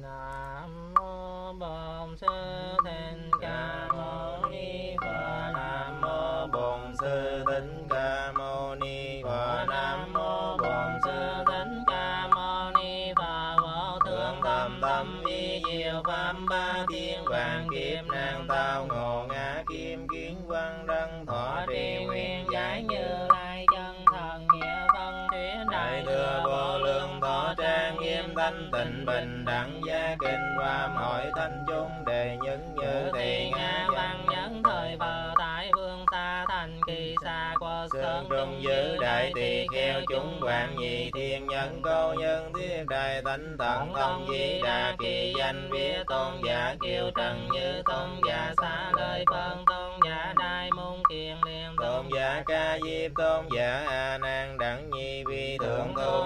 Nam mô Bổn Sư Thích Ca Mâu Ni Phật. Nam mô Bổn Sư Thích Ca Mâu Ni Phật. Nam mô Bổn Sư Thích Ca Mâu Ni Phật. Vô thượng tâm tâm vi diệu pháp ba thiên vạn kiếp nàng tao ngộ ngã kim kiến văn đăng thọ trì nguyên giải Như Lai chân thần nghĩa phân thuyết đại thừa vô lượng thọ trang nghiêm thanh tịnh bình đẳng gia kinh và mọi thanh chúng đề những như thị nga văn nhẫn thời Phật tại vương xa thành kỳ xa qua sơn trung giữ đại tỳ kheo chúng quảng nhị thiên nhân câu nhân thiết đại thánh thần thông di đà kỳ danh vía tôn giả kiều trần như tôn giả xá lợi phân tôn giả đại môn kiền liên tôn giả ca diếp tôn giả a nan đẳng nhi vi thượng tu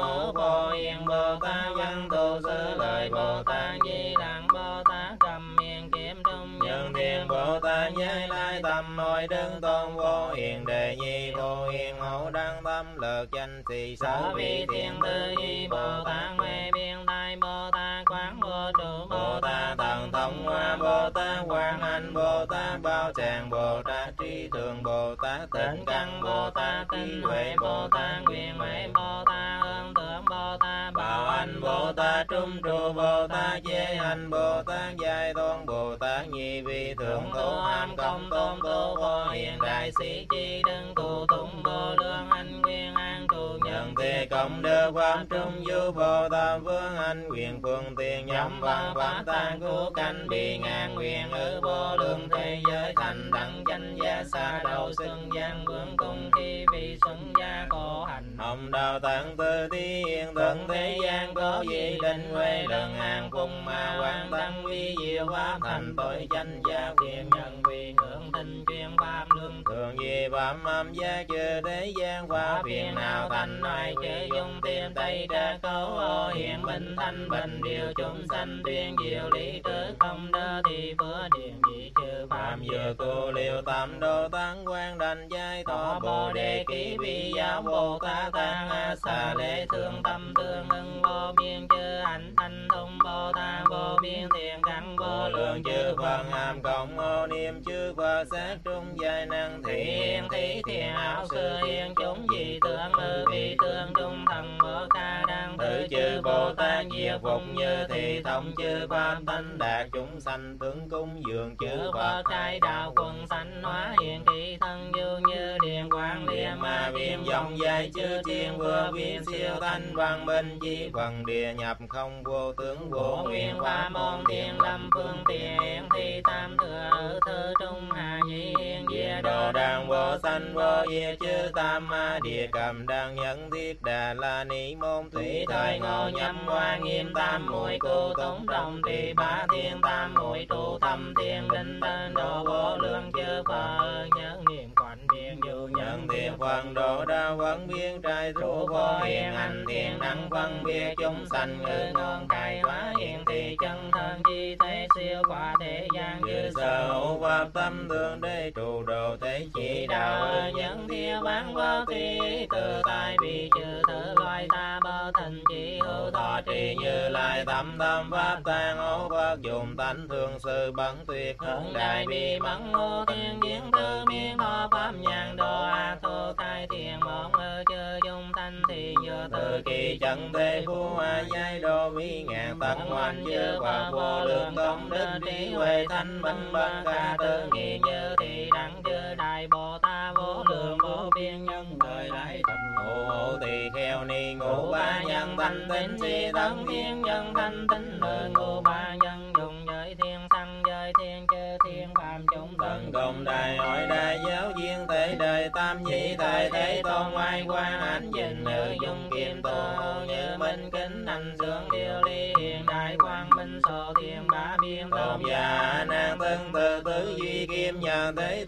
vô yên bồ tát văn tu sư lợi bồ tát di đẳng bồ tát cầm miền kiếm trung nhân thiên bồ tát giới lai tâm hội đứng tôn vô hiền đề nhi vô hiền hậu đăng tâm lực danh thị sở vi thiên tư nhi bồ tát huệ biên đại bồ tát quán vô trụ bồ tát thần thông hoa bồ tát quán anh bồ tát bao tràng bồ tát trí thường bồ tát tịnh căn bồ tát tinh huệ bồ tát quyền huệ bồ tát hương tượng bồ tát bảo anh bồ tát trung trụ bồ tát chế hành bồ tát giai tôn bồ tát nhi vi thượng tu ham công tôn tu vô hiền đại sĩ chi đừng tu tụng vô lượng anh quyền an trụ nhân thế công đức pháp trung du bồ tát vương anh quyền phương tiền nhậm văn pháp tan cứu canh bị ngàn quyền ở vô lượng thế giới thành đẳng chánh gia xa đầu xưng gian vương cung khi vì xưng gia khổ hành ông đạo tạng tư thi hiện tận thế gian có gì định huệ lần hàng phùng mà quan tăng vi diệu pháp thành tội chánh gia quyền nhân vì hưởng tinh chuyên pháp lương thường vì phạm âm gia chư thế gian pháp phiền nào thành ai chớ dung tiền tây ra câu ô hiện bình thanh bình điều chúng sanh tuyên diệu lý trứ không đơ thì phước điện dị chư phạm vừa tu liều tam đô tăng quan đành giai thọ bồ đề ký vi giáo bồ tát tăng a xà lễ thương tâm tương ưng vô biên chư hạnh thanh thông bồ tát vô biên thiện căn vô lượng chư Phật hàm cộng ô niệm chư Phật sát trung giai năng thị hiền thí thiện ảo sư hiền chúng dị tượng ư vi tương trung thần bồ ca đang tự chư bồ tát diệt phục như thị thông chư pháp tánh đạt chúng sanh tướng cung dường chư Phật trai đạo quần sanh hóa hiện kỳ thân dương như điện quang liêm ma viêm dòng dài chư thiên vừa biên siêu thanh văn minh chi phần địa nhập không vô tướng vô nguyện qua môn thiên lâm phương tiện thi tam thừa thư trung hà nhi hiền địa đồ đàng vô sanh vô diệt chư tam ma địa cầm đang nhân thiết đà la ni môn thủy thời ngô nhâm hoa nghiêm tam muội cô tống đồng thì ba thiên tam muội trụ thâm thiên đinh tân độ vô lượng chư Phật nhân niệm quạnh thiên du nhân thiên phần độ đa vấn biên trai trụ vô hiền hành thiên năng phân biệt chúng sanh ngư ngon khai hóa hiền thị chân thân chi thế siêu quả thế gian dư sở hữu pháp tâm thương đế trụ độ thế chỉ đạo nhân thiên bán vô thi từ tai bi trừ thử loài ta bơ thành chỉ hữu thọ trì như lai tâm tâm pháp tạng ố Phật dùng tánh thương sư bấn tuyệt hưởng đại bi mẫn ngô thiên diễn tư miên thọ pháp nhàn độ a thô khai thiền mộng ơ chư dung thanh thì như từ kỳ chân thế phu a giai đô vi ngàn tận oanh chư Phật vô lượng công đức trí huệ thanh minh băng ca tư nghị như thị đẳng chư đại bồ tát vô lượng vô biên nhân đời lại thành ngộ tỳ kheo ni ngộ ba nhân thanh tín si tấn thiên nhân thanh tín đời ngộ ba nhân dùng giới thiên sanh giới thiên chư thiên phạm chúng tận công đại hội đại giáo viên thể đời tam nhị tại thế tôn ngoại quan ảnh dình nữ dung kim tô như minh kính anh sướng điều ly hiện đại quang minh sổ thiên bá biên tôn giả nàng thân từ tứ duy kim nhờ thế tôn gia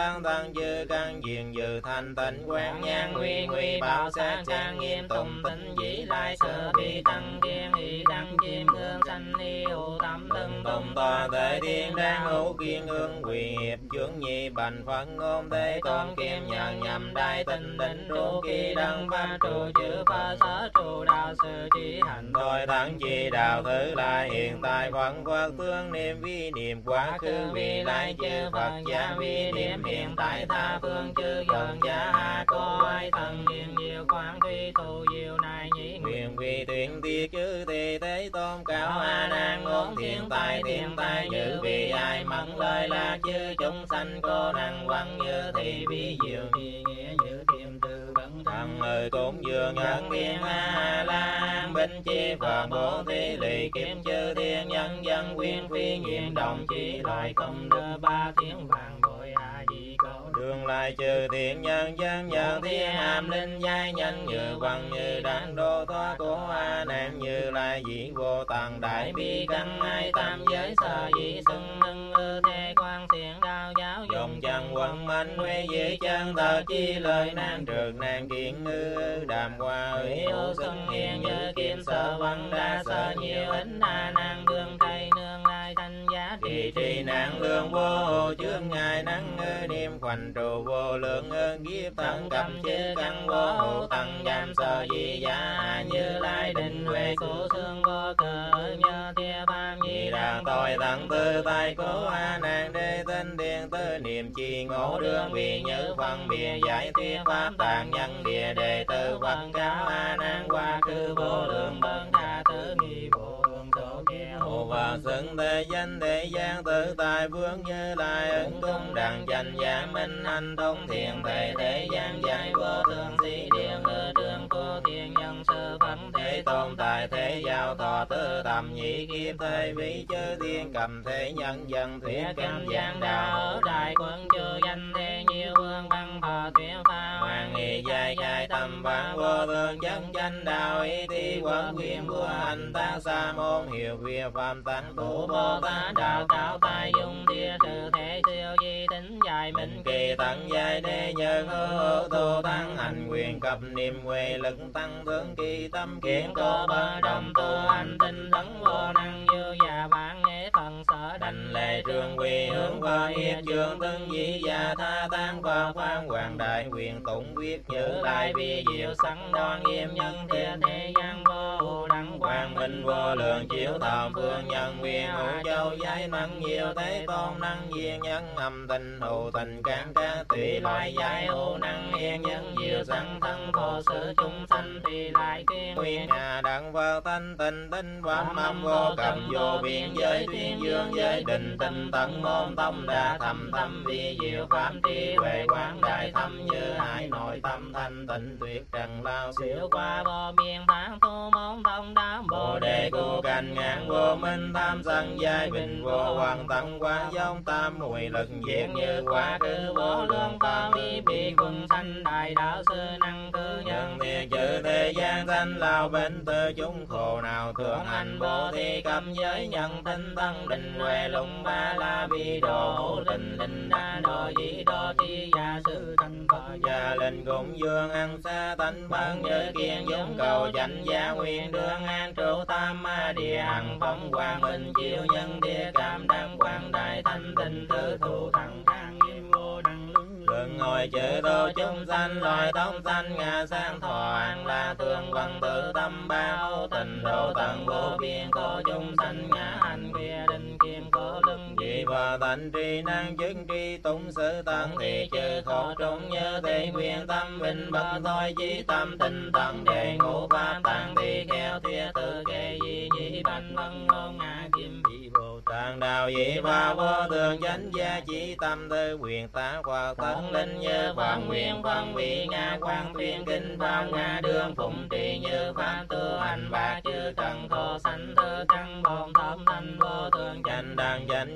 tăng tăng chư căn diền dự thanh tịnh quán nhang nguy nguy bảo sát trang nghiêm tùng tịnh dĩ lai sở bị tăng kiên hỷ đăng chim hương sanh ni hữu tâm từng tùng tòa thể thiên đan hữu kiên hương quỳ hiệp chướng nhi bành phật ngôn thế tôn kim nhận nhầm đại tinh định trụ kỳ đăng ba trụ chữ phật sở trụ đạo sư trí hành thôi thắng chi đạo thứ lai hiện tại phật phật tương niệm vi niệm quá khứ vi lai chư phật gia vi niệm hiện tại tha phương chư gần gia ha có ai thần niệm diệu quang thủy thù diệu này nhĩ nguyện vi tuyển tiết chư thì thế tôn cao a nan ngôn thiên tai giữ vì ai mẫn lời là chư chúng sanh có năng quăng như thì vi diệu thì nghĩa giữ thiềm từ vẫn thằng ơi cũng dường nhận thiên a la binh chi và bố thí lì kiếm chư thiên nhân dân quyên phi nguyện đồng chí loại công đưa ba tiếng vàng bội a di câu đường lại chư thiện nhân dân nhờ thiên hàm linh giai nhân như văn như đăng đô thoa cố a nan như lai dĩ vô tầng đại bi căn ai tam giới sở dĩ xưng nâng ư thế quan thiện đạo giáo dùng chân quân mạnh huệ dĩ chân thờ chi lời nan trượt nan kiện ngư đàm hoa ủy ô xưng hiền như kim sở văn đa sở nhiều ít a nan đương thầy nương lai thanh giá trì trì nạn lương vô chướng ngài năng niệm khoảnh trụ vô lượng ơn kiếp thân cầm chư căn vô hộ tăng giam sở di giá như lai định huệ số xương vô cờ nhờ thiên phàm nhi đàn tội tặng tư tài cố a nan đê tinh điện tư niệm chi ngộ đương vì nhớ phân biệt giải thuyết pháp tạng nhân địa đề tư phật cao a nan quá khứ vô lượng bần tha tử nghi vô lượng số kia hộ và xưng thế danh thế gian tự tại vương như lai ứng cung đặng danh giảng minh anh thông thiền thể thế gian giải vô thường si điện ngư đường cô thiên nhân sư phấn thế tôn tại thế giao thọ tư tầm nhị kiếp thế vị chư thiên cầm thế nhân dân thuyết kinh giảng đạo ở đại quân chư danh thế nhiều vương băng phò thuyết pha hoàng nghi dài dài tâm vạn vô thường chân chánh đạo ý thi quân quyền vua hành tác sa môn hiệu việc phạm tánh thủ bồ tát đạo tạo tài dung địa sự thể siêu di tính dài minh kỳ tận dài đế nhân hữu tu tăng hành quyền cập niệm huệ lực tăng tướng kỳ tâm kiện có ba đồng tu hành tinh tấn vô năng như già bản nghệ thần sở đành lệ trường quy hướng và yết trường tân dĩ già tha tăng và quan hoàng đại quyền tụng quyết như lai vi diệu sẵn đoan nghiêm nhân thiên thế gian vô đẳng quang minh vô lượng chiếu thọ phương nhân quyền hữu châu giải năng nhiều thế tôn năng viên nhân âm tình hữu tình can ca tùy loại giải hữu năng yên nhân diệu sẵn thân thọ sự chúng sanh tùy lại thiên quyền nhà đặng vào thanh tịnh tinh pháp âm vô cầm vô biên giới tuyên dương giới định tinh tận môn tông đa thầm tâm vi diệu pháp trí huệ quán đại thâm như hải nội tâm thanh tịnh tuyệt trần lao siêu qua vô biên tháng tu môn tông đám bồ đề cu cành ngàn vô minh tham sân giai bình vô hoàng tâm quán giống tam mùi lực diệt như quá khứ vô lượng tam y bị quân sanh đại đạo sư năng cư nhân thiệt chữ thế gian sanh lao bên tư chúng khổ nào thượng hành bố thi cầm giới nhân tinh tăng định huệ lùng ba la vi đồ hữu linh linh đa đồ dĩ đô thi gia sư thành phật gia linh cũng dương ăn xa tánh ban như kiên giống cầu chánh gia nguyên đương an trụ tam ma địa hằng phong quang minh chiếu nhân địa cảm đăng quang đại thanh tinh tứ thủ thẳng khang nghiêm vô đăng lưng ngồi chữ tô chúng sanh loài tông sanh ngà sang thọ an la tương văn tự tâm bao tình độ tận vô biên có chúng sanh ngã hành khuya đinh kim có lưng dị và tánh tri năng chứng tri tụng sự tăng thì chữ khổ trung như thế quyền tâm bình bất thôi chí tâm tinh tận đề ngũ pháp tăng thì khéo thuyết tự kê di nhị banh vân ngôn ngã kim bị bồ tát đạo dị và vô thường chánh gia chỉ tâm tư quyền tá hoặc tấn linh như phật nguyện phân vị ngã quan tuyên kinh pháp ngã đường phụng trì như pháp tư hành bạc chư trần thọ sanh tư căn bồn thẩm thanh vô thường chánh đẳng chánh gia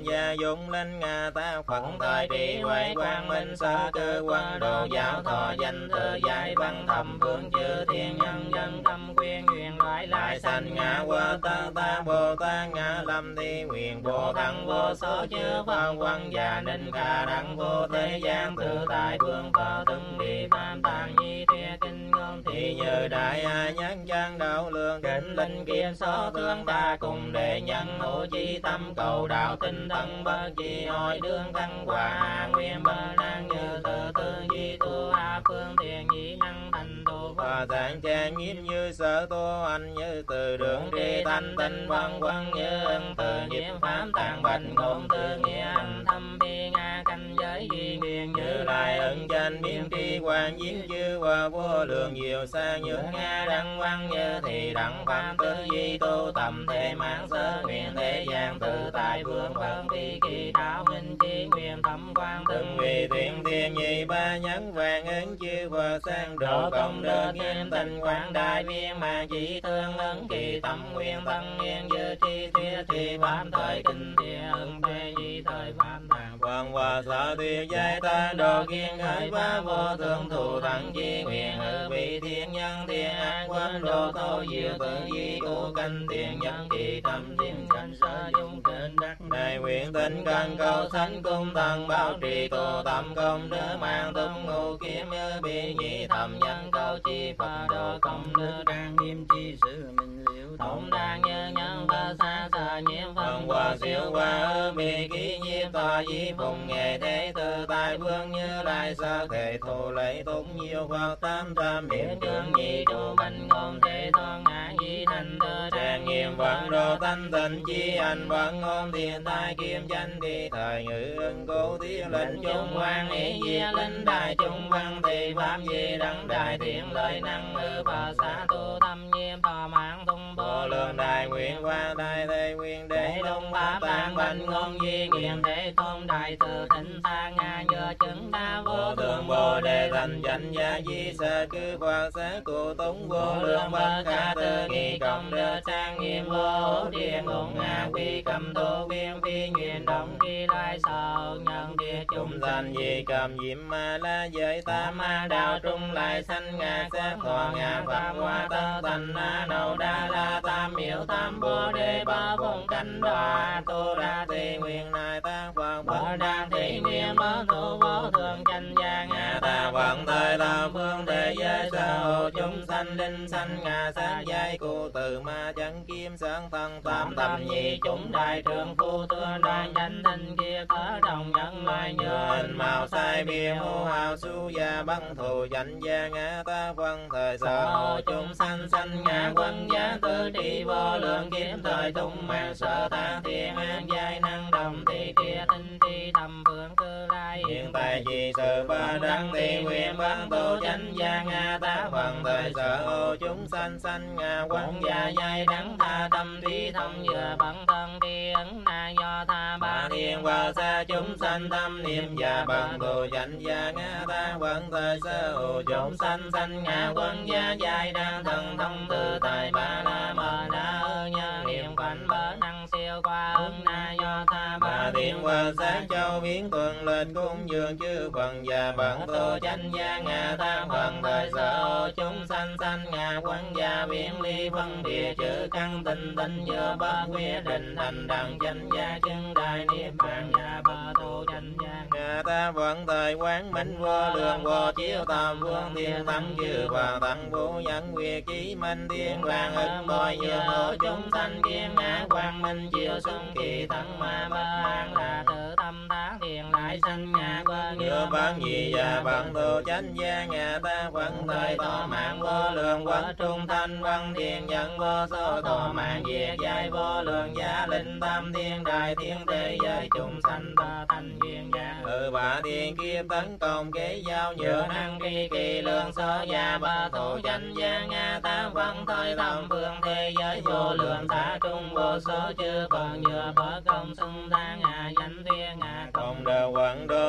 dụng linh Nga ta Phật thời trì huệ quang minh sở cư quân đồ giáo thọ danh thơ giai văn thầm phương chư thiên nhân dân tâm quyên nguyện lại sanh Nga qua ta Bồ Tát Nga lâm thi nguyện Bồ Thắng vô số chư Phật quan già ninh khả đẳng vô thế gian tự tại vương Phật từng đi tam tạng nhi thuyết kinh ngôn thì như đại nhân chân đạo lượng kính linh kiên số thương ta cùng đệ nhân hữu chi tâm cầu đạo tinh thân bất chi hỏi đương thăng quả nguyên bờ năng như tự tư di tu a phương thiện nhĩ năng thành tu và dạng trang nghiêm như sở tu anh như từ đường tri thanh tinh văn quân như ân từ nhiễm pháp tạng bạch ngôn tư nghĩa âm thâm bi nga canh giới duy nguyện như lai ân danh biên tri quan diến chư và vô lượng nhiều xa như nga đăng văn như thì đẳng pháp tư di tu tầm thế mạng sơ nguyện thế gian tự tại vương vân vi kỳ đạo minh chi nguyện thẩm quan từng vì tuyển thiên nhị ba nhấn vàng ứng chư Phật sang độ công đức nghiêm tình quảng đại viên mà chỉ thương ấn kỳ tâm nguyên tăng nghiên dư tri thuyết thì pháp thời kinh địa ưng thế di thời pháp tạng quang hòa sở tuyệt giai ta độ kiên khởi phá vô thượng thủ thắng chi nguyện hư vị thiên nhân thiên an quân độ thô diệu tự di tu canh tiền nhân kỳ tâm thiên sanh sơ dung trên đất này nguyện tinh cần cầu thánh cung thần bảo trì tu tâm công đức mang tung ngũ kiếm như bi nhị thầm nhân cầu chi Phật độ công đức trang nghiêm chi sự minh liễu tổng đàn như nhân Phật xa sở nhiễm phần hòa siêu hòa bi ký nhiếp tòa di phùng nghệ thế tự tại vương như lai sa thể thù lấy tốt nhiều Phật tam tam hiện trường nhị trụ bành ngôn thế thoan ngã di thành tự trang nghiêm vận độ thanh tịnh chi anh vận ngôn thiên tai kim danh đi thời ngữ ưng cố thiết lệnh chung quan ý diệt linh đại chung văn thị pháp di đăng đại thiện lợi năng ngữ Phật xã tu tâm nghiêm thọ mạng tung vô lượng đại nguyện qua đại thế nguyện đế đông pháp tạng bành ngôn di nguyện thế tôn đại từ thịnh ta nga nhờ chứng đa vô thượng bồ đề thành chánh gia di sa cư Phật xã cụ túng vô lượng bất khả tư nghị công đức trang nghiêm vô địa ngôn ngã quy cầm tu viên phi nguyện động khi lai sở nhân địa chung sanh di cầm diệm ma la giới ta ma đạo trung lại sanh ngã sát thọ ngã pháp hoa tơ thành na đầu đa la tam miệu tam bồ đề ba vùng cánh đoà tu ra thị nguyện này ta Phật bồ đà thị nguyện bá tu vô thượng chánh gia ngã ta vận thời ta phương thế giới xã hội chúng sanh linh sanh ngã sát giai cụ từ ma chẳng kim sáng thân tam tâm nhị chúng đại trường phu tương đại danh thanh kia có đồng nhân loài nhờ hình màu sai bia hô hào su gia băng thù chánh gia ngã ta phân thời xã hội chúng sanh sanh ngã quân giá tư trị vô lượng kiếm thời tung mạng sở ta thiên an giai năng đồng thị kia tinh tri thầm phương cư lai hiện tại chỉ sự ba đăng thị nguyện bán tu chánh gia ngã ta phân thời xã hội chúng sanh sanh ngã quân gia giai đắng tha tâm trí thông vừa bản thân tri ấn na do tha ba thiên qua xa chúng sanh tâm niệm và bằng tu chánh gia ngã ta phân thời xã hội chúng sanh sanh ngã quân gia giai đăng thần thông tự tại ba la mờ na nhớ niệm quanh bờ năng siêu qua ưng na do tha ba thiên qua sáng châu biến tuần lên cung dường chư phần và bản tu chánh gia ngã ta phần thời sở chúng sanh sanh ngã quân gia biến ly phân biệt chữ căn tinh tinh vừa ba quyết định thành đẳng chánh gia chân đại niết bàn gia ba tu chánh gia ngã ta vận thời quán minh vô lượng vô chiếu tam vương thiên thắng chư và tăng vũ nhẫn nguyệt chí minh thiên vàng ưng bồi vừa hộ chúng sanh kiến ngã quang minh chiếu xuân kỳ thắng ma ba an là tự tâm tác thiền lại sanh ngã quân như bán gì và bằng tu chánh gia ngã ta vận thời to mạng vô lượng quật trung thanh văn thiên nhân vô số to mạng diệt giai vô lượng gia linh tam thiên đại thiên thế giới chúng sanh ta thành duyên gia bà thiên kiếp tấn công kế giao nhựa năng kỳ lượng sơ gia ba thủ chánh gia ngã ta vận thời thầm phương thế giới vô lượng xã trung vô số chư phần nhựa phật công xưng ta ngã chánh thiên ngã công đời quận đô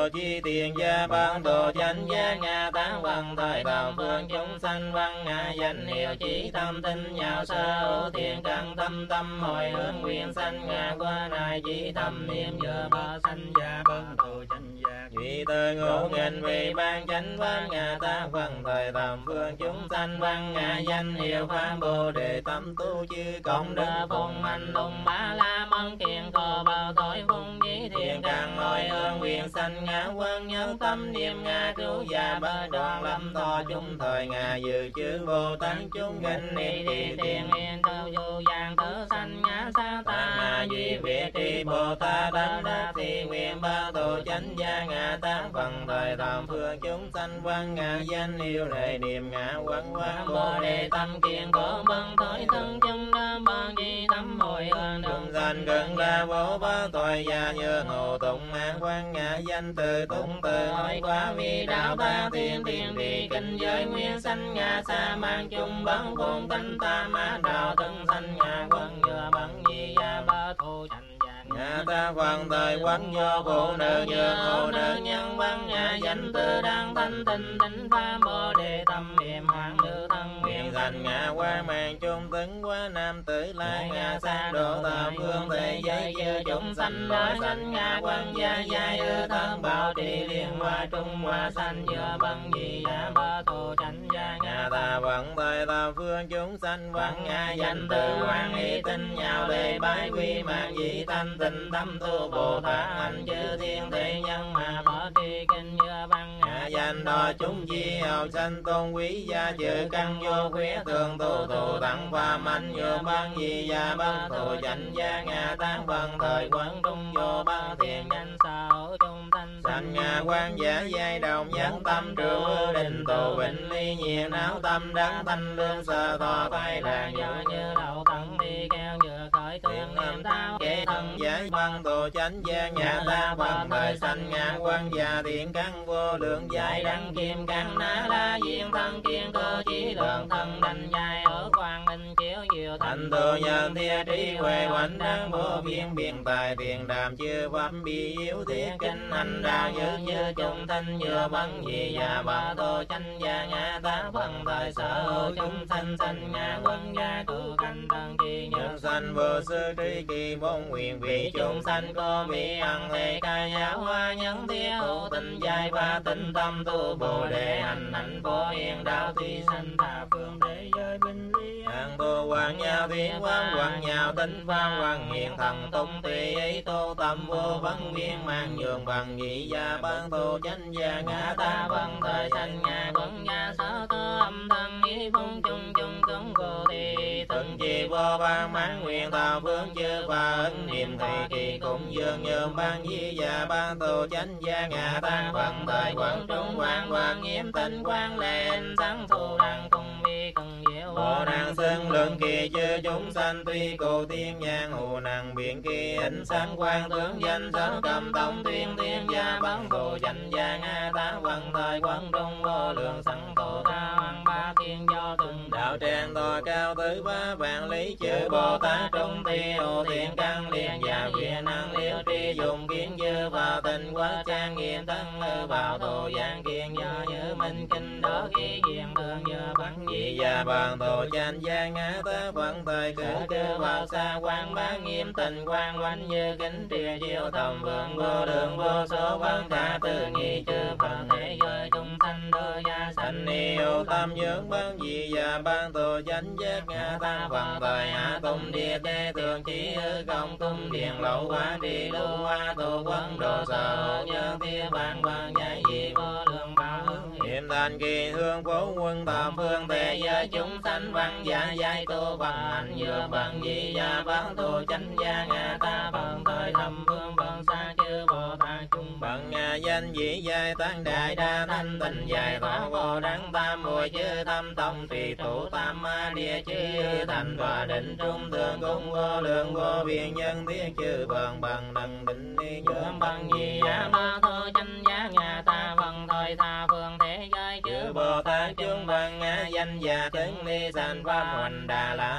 đồ chi tiền gia ban đồ chánh giác ngã tán văn thời đạo phương chúng sanh văn ngã danh hiệu chỉ tâm tinh nhạo sơ hữu thiện căn tâm tâm hồi hướng nguyện sanh ngã qua này chỉ tâm niệm giờ ba sanh gia ban đồ chánh giác duy tư ngũ nghìn vì ban chánh văn ngã tán văn thời đạo phương chúng sanh văn ngã danh hiệu pháp bồ đề tâm tu chư công đức phụng mạnh tùng ba la mân kiền cò bao thổi phung dĩ thiện căn hồi hướng nguyện sanh ngã quân nhân tâm niệm ngã trú già ba đoàn lâm thọ chung thời ngã dự chư bồ tát chúng nghinh ni đi thiện yên tâu du giang tử sanh ngã sa ta ngã duy việt tri bồ tát đắc đắc thi nguyện ba tổ chánh gia ngã tán phần thời tam phương chúng sanh văn ngã danh hiệu đề niệm ngã quán quán bồ đề tâm kiền cổ băng thổi thân chung đa ban di tâm hồi hướng chúng sanh gần đa vô ba tội gia như ngộ tụng ngã quan ngã danh từ tụng từ hỏi quá vi đạo ta thiên thiên đi kinh giới nguyên sanh ngã sa mang chung băng phồn tánh ta ma đạo thân sanh ngã quân vừa băng di gia ba thô chánh ngã ta phần thời quán do phụ nữ như phụ nữ nhân văn ngã danh từ đang thanh tịnh tịnh pha bồ đề tâm niệm hoàng nữ thân nguyện sanh ngã qua màn chung tấn quá nam tử la ngã xa độ tam phương thế giới chư chúng sanh đối sanh ngã quan gia giai ư thân bảo trì liên hoa trung hoa sanh vừa băng di gia ba thô chánh gia ngã ta vận thời tam phương chúng sanh văn ngã danh từ quan y tinh nhạo đề bái quy mạng dị thanh tịnh tâm tu bồ tát hành chư thiên thế nhân mà bỏ tri kinh như văn ngã danh đo chúng chi hậu sanh tôn quý gia chữ căn vô khuyết thường tu tu tăng và mạnh như ban di gia ban thù chánh gia ngã tán văn thời quán trung vô ba thiện danh sao trung thanh sanh ngã quan giả giai đồng giác tâm trụ định tù vịnh ly nhiệt não tâm đắc thanh lương sơ thọ tay đàn do như đậu tận đi keo vừa khởi thương niệm thao kế thân giải văn tù chánh gia ngã ta văn thời sanh ngã quan già thiện căn vô lượng giải đăng kim căn ná la viên thân kiên cơ chí lượng thân đành dài ở quang minh chiếu diệu thành tựu nhân thia trí huệ hoành đăng vô biên biên tài tiền đàm chư pháp bi yếu thiết kinh hành đạo như như chúng thanh vừa băng dị già ba tô chánh gia ngã ta văn thời sở hữu chúng sanh sanh ngã quân gia tu canh thân chi nhân sanh vô sư trí kỳ bốn nguyện vị chúng sanh có vị ăn lệ ca giáo hoa nhân thiết hữu tình giai ba tinh tâm tu bồ đề hành hạnh phổ hiền đạo thi sanh tha phương thế giới bình lý an tu hoàng nhau thiên hoàng nhau tinh pha hoàng hiền thần tung tùy ấy tu tâm vô văn viên mang nhường bằng nhị gia ban tu chánh gia ngã ta văn thời sanh ngã quân gia sở cơ âm thân ý phong chung chung cống vô thị từng chi vô ban mãn nguyện thảo phương chư và ấn niệm thầy kỳ cũng dương như ban di gia ban tu chánh gia ngã ta văn thời quảng trung hoàng nghiêm tinh quang lên sáng thu đăng cùng vi cần diệu bồ đăng xưng lượng kỳ chư chúng sanh tuy cô tiên nhang hồ năng biển kỳ ánh sáng quang tướng danh sở cầm tông tuyên thiên gia ban tu chánh gia ngã ta văn thời quảng trung vô lượng sẵn tổ ta hoàng ba thiên do từng đạo tràng to cao tứ ba vạn lý chư bồ tát trung thi hộ thiện căn liền và quyền năng liễu tri dùng kiến dư và tình quá trang nghiêm thân hư vào tổ giang kiên do như minh kinh đó khi diện thường giờ bắn dị gia bằng tổ chánh gia ngã ta vận thời cử vào xa quan bá nghiêm tình quan quanh như kính trìa chiêu tầm vượng vô đường vô số văn thả từ nghi chư phật thế giới chúng sanh đôi gia sanh yêu tâm dưỡng ban dị gia ban tổ chánh giác ngã ta vận thời hạ tung địa tê thường chỉ hư công cung điện lậu hóa trì lưu hoa tổ quân đồ sở hộ nhân thiên ban ban giải dị vô lượng bảo hướng hiểm thành kỳ hương phố quân tam phương thế giới chúng sanh văn giả giải tu bằng hành dược bằng dị gia ban tổ chánh gia ngã ta vận thời thầm phương vận xa chư bồ tát chung bằng ngà danh dĩ giai tăng đại đa thanh tịnh dài thọ vô đắng tam mùi chư tâm tông tùy thủ tam ma địa chư thành và định trung tương cung vô lượng vô biên nhân thiết chư bằng đằng định đi dưỡng bằng gì giá ba thơ chánh giá ngã ta vận thời tha phương thế giới chư bồ tát chúng bằng ngã danh già tướng ly sanh pháp hoành đà la ni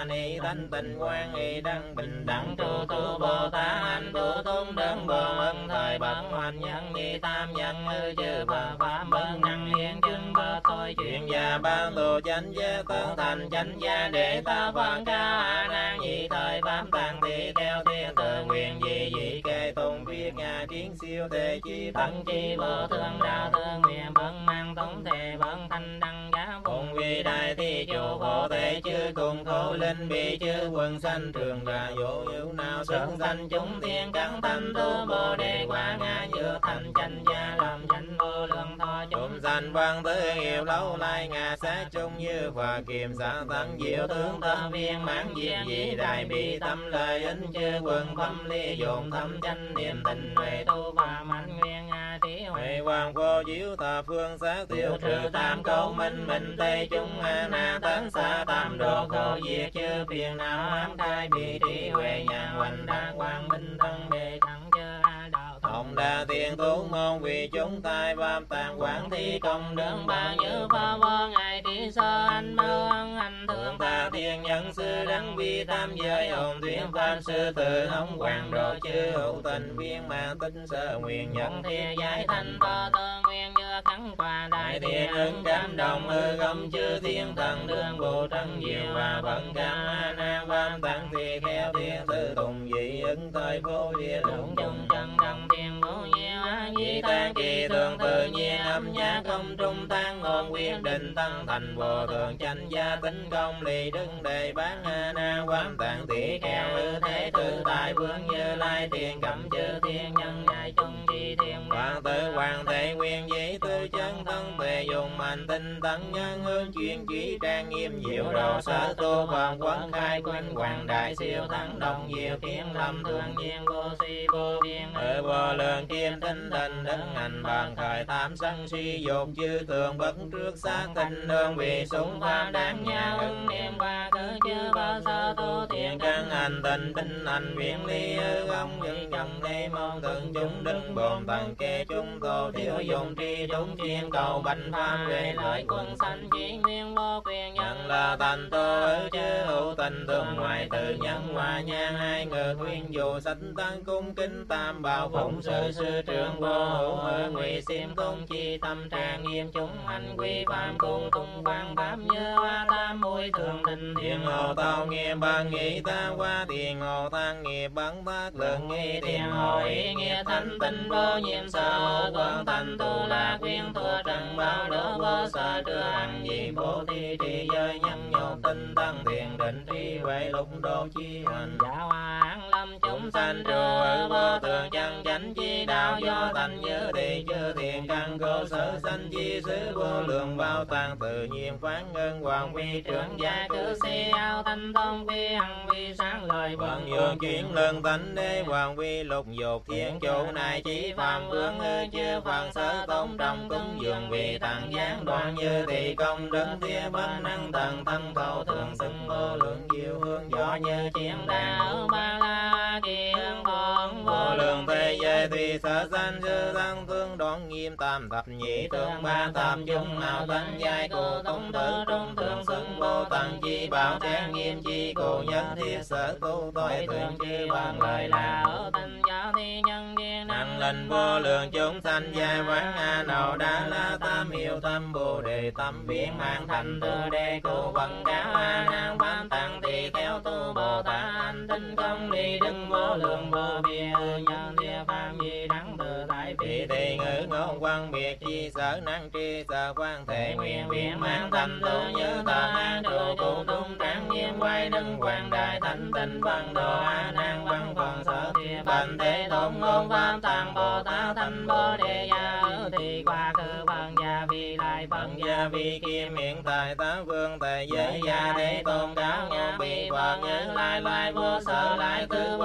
thanh tịnh quang y đăng bình đẳng trụ tu Bồ Tát anh tu tung đơn bồ ân thời bậc hoành nhân ni tam nhân ư chư Phật pháp bấn năng hiện chứng bơ thôi chuyện gia ban tu chánh gia tướng thành chánh gia để ta phật cao a nan nhị thời pháp tăng thì theo thiên tự nguyện dị dị kê tùng viết nhà kiến siêu thế chi tận chi vô thương đạo thương nguyện bấn mang tống thể bấn thanh đăng giá cùng vi đại thi chủ phổ thế chư cùng khổ linh bị chư quần sanh trường đà vô hữu nào sướng sanh chúng thiên cắn thanh tu bồ đề quả ngã dựa thành chánh gia làm chánh vô lượng thọ chúng sanh văn tư hiệu lâu lai ngà sát chung như hòa kiềm xã tăng diệu tướng tâm viên mãn diệt dị đại bi tâm lời ích chư quần tâm ly dồn tâm chánh niệm tình huệ tu và mạnh nguyên a trí huệ hoàng vô diệu thà phương sát tiêu trừ tam câu minh minh tây chúng a na tấn xa tam độ khổ diệt chư phiền não ám khai bị trí huệ nhà hoành đa quang minh thân bề thắng chư a đạo thông đa tiền tú môn vì chúng tai vam tàn quảng thi công đường bao như pha vô ngài trí sơ anh mơ anh thượng ta thiên nhân sư đăng vi tam giới hồn tuyên pháp sư tự hống hoàng độ chư hữu tình viên mạng tinh sơ nguyện nhận thiên giải thanh to tơ nguyên như khắng qua đại thiên ứng cam đồng hư không chư thiên thần đương bộ trân diệu và vận cam a nan vam tăng thì theo thiên tự tùng dị ứng thời vô địa lũng chung chân đồng thiên vô nhiêu a di tan kỳ thường tự nhiên âm nhã không trung tan ngôn quyết định tăng thành vô thường chánh gia tính công lì đứng đề bán a nan quán tạng tỷ kèo ư thế tự tại vương như lai thiên cẩm chư thiên nhân ngài chung chi thiên hoàng tử hoàng thể nguyên dĩ tư chân thân bề dùng mạnh tinh tấn nhân hương chuyên chỉ trang nghiêm diệu độ sở tu vòng quấn khai quanh hoàng đại siêu thắng đồng diệu kiến lâm thường nhiên vô si vô biên ở vô lượng kim tinh thần đức hành bằng khởi tam sân suy dục chư tường bất trước xác tinh nương vì súng pháp đáng nhà ứng niệm qua cử chư ba sa tu thiện căn hành tình tinh hành viện ly ư ông nhân dòng đê mong từng chúng đứng bồn tầng kê chúng tô thiếu dùng tri chúng chuyên cầu bạch pháp về lợi quân sanh chiến nguyên vô quyền nhân là thành tô ư chư hữu tình thường ngoại tự nhân hòa nhan hai ngờ nguyên dù sách tăng cung kính tam bảo phụng sự sư trưởng vô hữu ở ngụy xiêm tôn chi tâm trang nghiêm chúng anh quy phạm cung tung quang pháp như hoa tam môi thường tình thiên hồ tao nghe ban nghĩ ta qua tiền hồ tăng nghiệp bắn tác lượng nghi tiền hồ ý nghĩa thanh tinh vô nhiễm sở hữu quang thanh tu la quyên thua trần bao đỡ vô sở đưa hành dị bố thi trì giới nhân nhột tinh tăng thiền định tri huệ lục đô chi hành giả hoa an lâm chúng sanh trụ ở vô thường chân chánh chi đạo do thành như thì chư thiền căn cơ sở sanh chi xứ vô lượng bao tàng tự nhiên phán ngân hoàng vi trưởng gia cử si ao thanh thông vi hằng vi sáng lời vận dương chuyển lương tánh đế hoàng vi lục dục thiên chủ này chỉ phạm vương ư chư phần sở tông trong cúng dường vì tặng giáng đoàn như thì công đức tia bất năng tầng thân cầu thường xưng vô lượng diệu hương võ như chiến đa ở ba la kỳ hương còn vô lượng thế giới tùy sở sanh sư tăng thương đoán nghiêm tam thập nhị tương ba tam dung nào tánh giai cô tống tử trung thường xưng vô tăng chi bảo trang nghiêm chi cô nhất thiết sở tu tội thường chi bằng lời là ở thanh giáo thi nhân duyên năng linh vô lượng chúng sanh giai quán a nậu đa la tam hiệu tâm bồ đề tâm biến mạng thành tư đề cô vận cáo a nan ban tăng thì theo tu bồ tát anh tinh công đi đứng vô lượng vô biên nhân địa phạm gì đắng tự tại vị thì ngữ ngôn quan biệt chi sở năng tri sở quan thể nguyện viên mang thành tu như tờ an trụ cụ tung tráng nghiêm quay đứng hoàng đại thánh tinh văn đồ a nan văn phần sở địa bành thế tôn ngôn pháp tăng bồ tát thanh bồ đề gia thì qua cư bằng gia vi lại bằng gia vi kim hiện tại tá vương tại giới gia thế tôn cáo ngôn bị phật như lai lai vô sở lại cư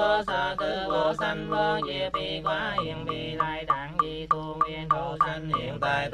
vô sanh vô diệt vi quá hiện vi lại đẳng di tu nguyên độ sanh hiện tại tế vương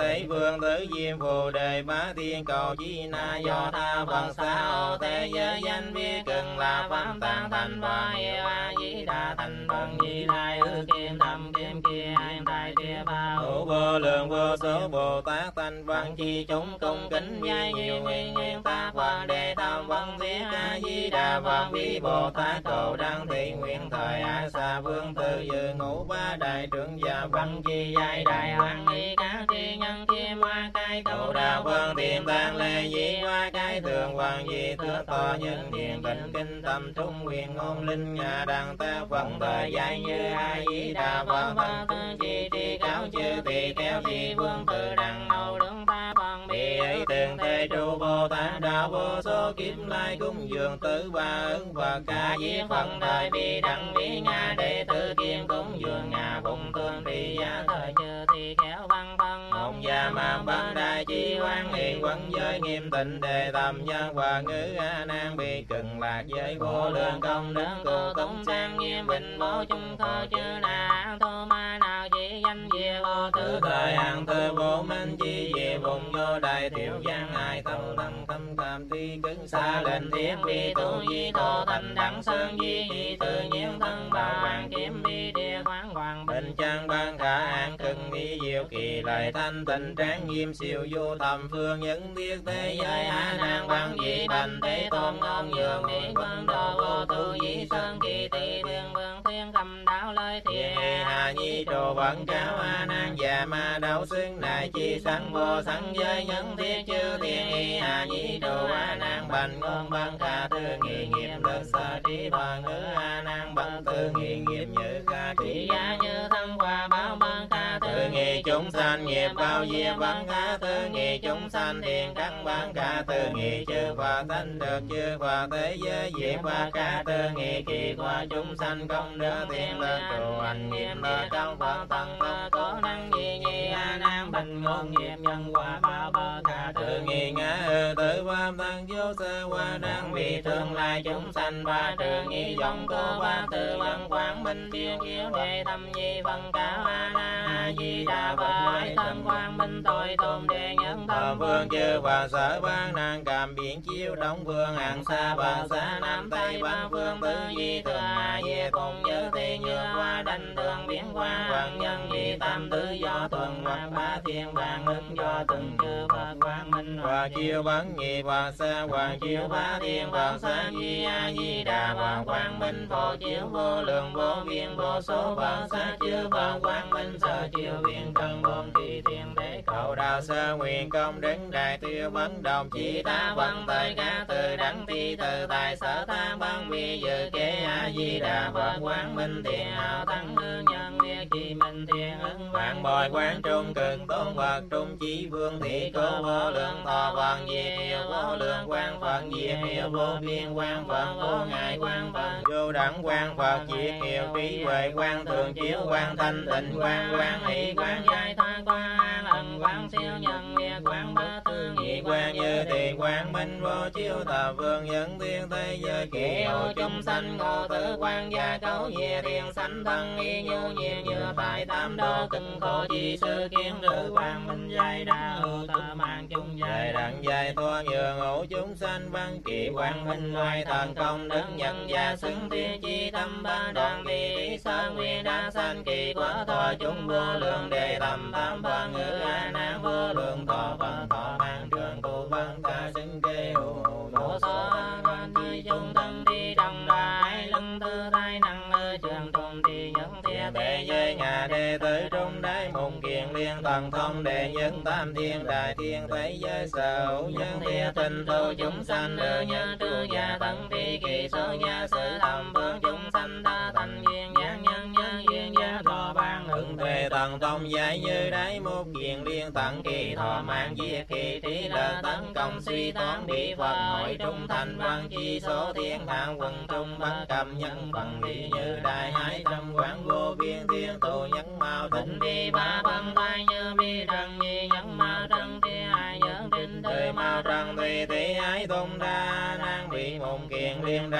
vương tử diêm phù đề bá thiên cầu chi na do tha Phật xa ô thế giới danh vi cần là pháp tăng thành và hiệu a di đà thành Phật Di Lai ư kim thầm kim kia an đại địa ba hữu vô lượng vô số Bồ Tát thành văn chi chúng cung kính giai nhiều nguyên nguyên ta Phật đề tam văn thiết a di đà Phật vi Bồ Tát cầu đăng thị nguyện thời a xa vương tử dự ngũ ba đại trưởng gia văn chi giai đại hoàng y các thi nhân kim hoa cai cầu đà vương tiền tạng lê di hoa cai thường hoàng di thưa to nhân thiền bình kinh tâm trung quyền ngôn linh nhà đăng ta Phật thời giai như a di đà Phật Phật tư chi tri cáo chư tỳ kéo thi vương tử đăng hầu đứng ta Phật bị ấy thường thế trụ Bồ Tát đạo vô số kiếp lai cúng dường tứ ba ứng Phật ca diếp Phật thời bi đặng bi nga đệ tử kiên cúng dường ngà phụng tương bi giá thời chư thì kéo văn phân ông già mang văn đại chi quan hiền quấn giới nghiêm tịnh đề tâm nhân và ngữ a nan bi cần lạc giới vô lượng công đức cụ tống sang nghiêm bình bố chung thơ chư na thô ma nào chỉ danh về vô tư thời an tư vô minh chi về vùng vô đại tiểu giang ai tâm tâm tâm cảm thi cứng xa lên thiết vi tu di thô thành đẳng sơn di tự nhiên thân bảo hoàng kiếm bi địa khoáng hoàng bình trang ban khả an cưng nghi diệu kỳ lại thanh tịnh tráng nghiêm siêu vô thầm phương những thiết thế giới a nan văn dị bành thế tôn ngôn dường mỹ quân đồ vô tu di sơn kỳ tỳ thiên vương thiên cầm đạo lời thiện hà nhi trồ vận cáo a nan già ma đạo xưng đại chi sanh vô sanh giới nhân thiết chư thiên y hà nhi trồ a nan bành ngôn văn khả tư nghị nghiệp lực sở trí bà ngữ a nan bành tư nghị nghiệp như khả trí gia như thân qua báo ban khả tư nghị chúng sanh nghiệp bao diệp văn khả tư nghị chúng sanh thiền căn ban khả tư nghị chư Phật thanh được chư Phật thế giới diệp và khả tư nghị kỳ qua chúng sanh công đức thiên lực trụ hành nghiệp lợi trong Phật thân mơ có năng di nhi a nan bình ngôn nghiệp nhân quả báo bơ khả tư nghị ngã tử pháp thân vô sơ qua đang vì tương lai chúng sanh ba trường nghi dòng cô ba tư văn quảng minh biên kiếu đề thâm nhi phân cáo a na a di đà Phật thân quang minh tội tôn đề nhân thâm vương chư Phật sở ban năng cảm biển chiếu đóng vương hàng xa và xa nam tây ba phương tư di thừa a di cùng nhớ thi như qua đành đường biến qua hoàng nhân di tam tứ do tuần hoàng ba thiên vàng ứng do từng chư Phật quang minh và chiếu bắn nhị và xa hoàng chiếu ba thiên và xa di a di đà và quang minh phổ chiếu vô lượng vô biên vô số và xa chư Phật quang minh sở chiếu viên trần bồn kỳ thiên thế cầu đạo sơ nguyện công đức đại tiêu vấn đồng chỉ ta văn thời ca từ đẳng thi từ tài sở ta ban vi dự kế a di đà Phật quang minh thiện hảo tăng hương nhân nghĩa kỳ minh thiện ứng vạn bồi quán trung cực tôn Phật trung chí vương thị cô vô lượng thọ Phật diệt hiệu vô lượng quang Phật diệt hiệu vô biên quang Phật vô ngại quang Phật vô đẳng quang Phật diệt hiệu trí huệ quang thường chiếu quang thanh tịnh quang quang y quang giai thoa quang an ẩn quang siêu nhân nghĩa quang bá tư nghị quang như tỳ quang minh vô chiếu thập phương nhân thiên thế giới kỳ hộ chúng sanh ngộ tử quang gia cấu về thiên sanh thân y nhu nhiều như tại tam đô kinh khổ chi sư kiến rự quang minh giai đa hữu tờ mạng chung giai đặng giai thoa nhường ngũ chúng sanh văn kỳ quang minh ngoài thần công đức nhân gia xứng thiên chi tâm ba đàn vi sơ nguyên đa sanh kỳ quá thọ chúng vô lượng đề tầm tam Phật ngữ a nan vô lượng thọ Phật thọ mạng trường cụ văn ca xứng kê hữu vô số quan chi chung thân đi đồng đại lưng tư thái năng trường trùng thì nhân thiên thế giới nhà đệ tử trung đại mùng kiền liên thần thông đệ nhân tam thiên đại thiên thế giới sở hữu nhân thiên tình tu chúng sanh đưa nhân tru gia thân thi kỳ số gia sự thầm vương chúng sanh ta thành duyên giác nhân nhân duyên gia thọ ban hưởng tuệ thần thông giải như đáy một kiền liên tận kỳ thọ mạng diệt kỳ trí lợi tấn công suy toán bị Phật hội trung thành văn chi số thiên hạ quần trung bắn cầm nhân bằng đi như đại hải trăm quán vô biên thiên tu nhân mau thịnh đi ba bằng tay như bi trần nhi nhân mau trần thi ai nhớ trinh đời mau trần tùy thị ái tôn đa nan bị mùng kiền liên đăng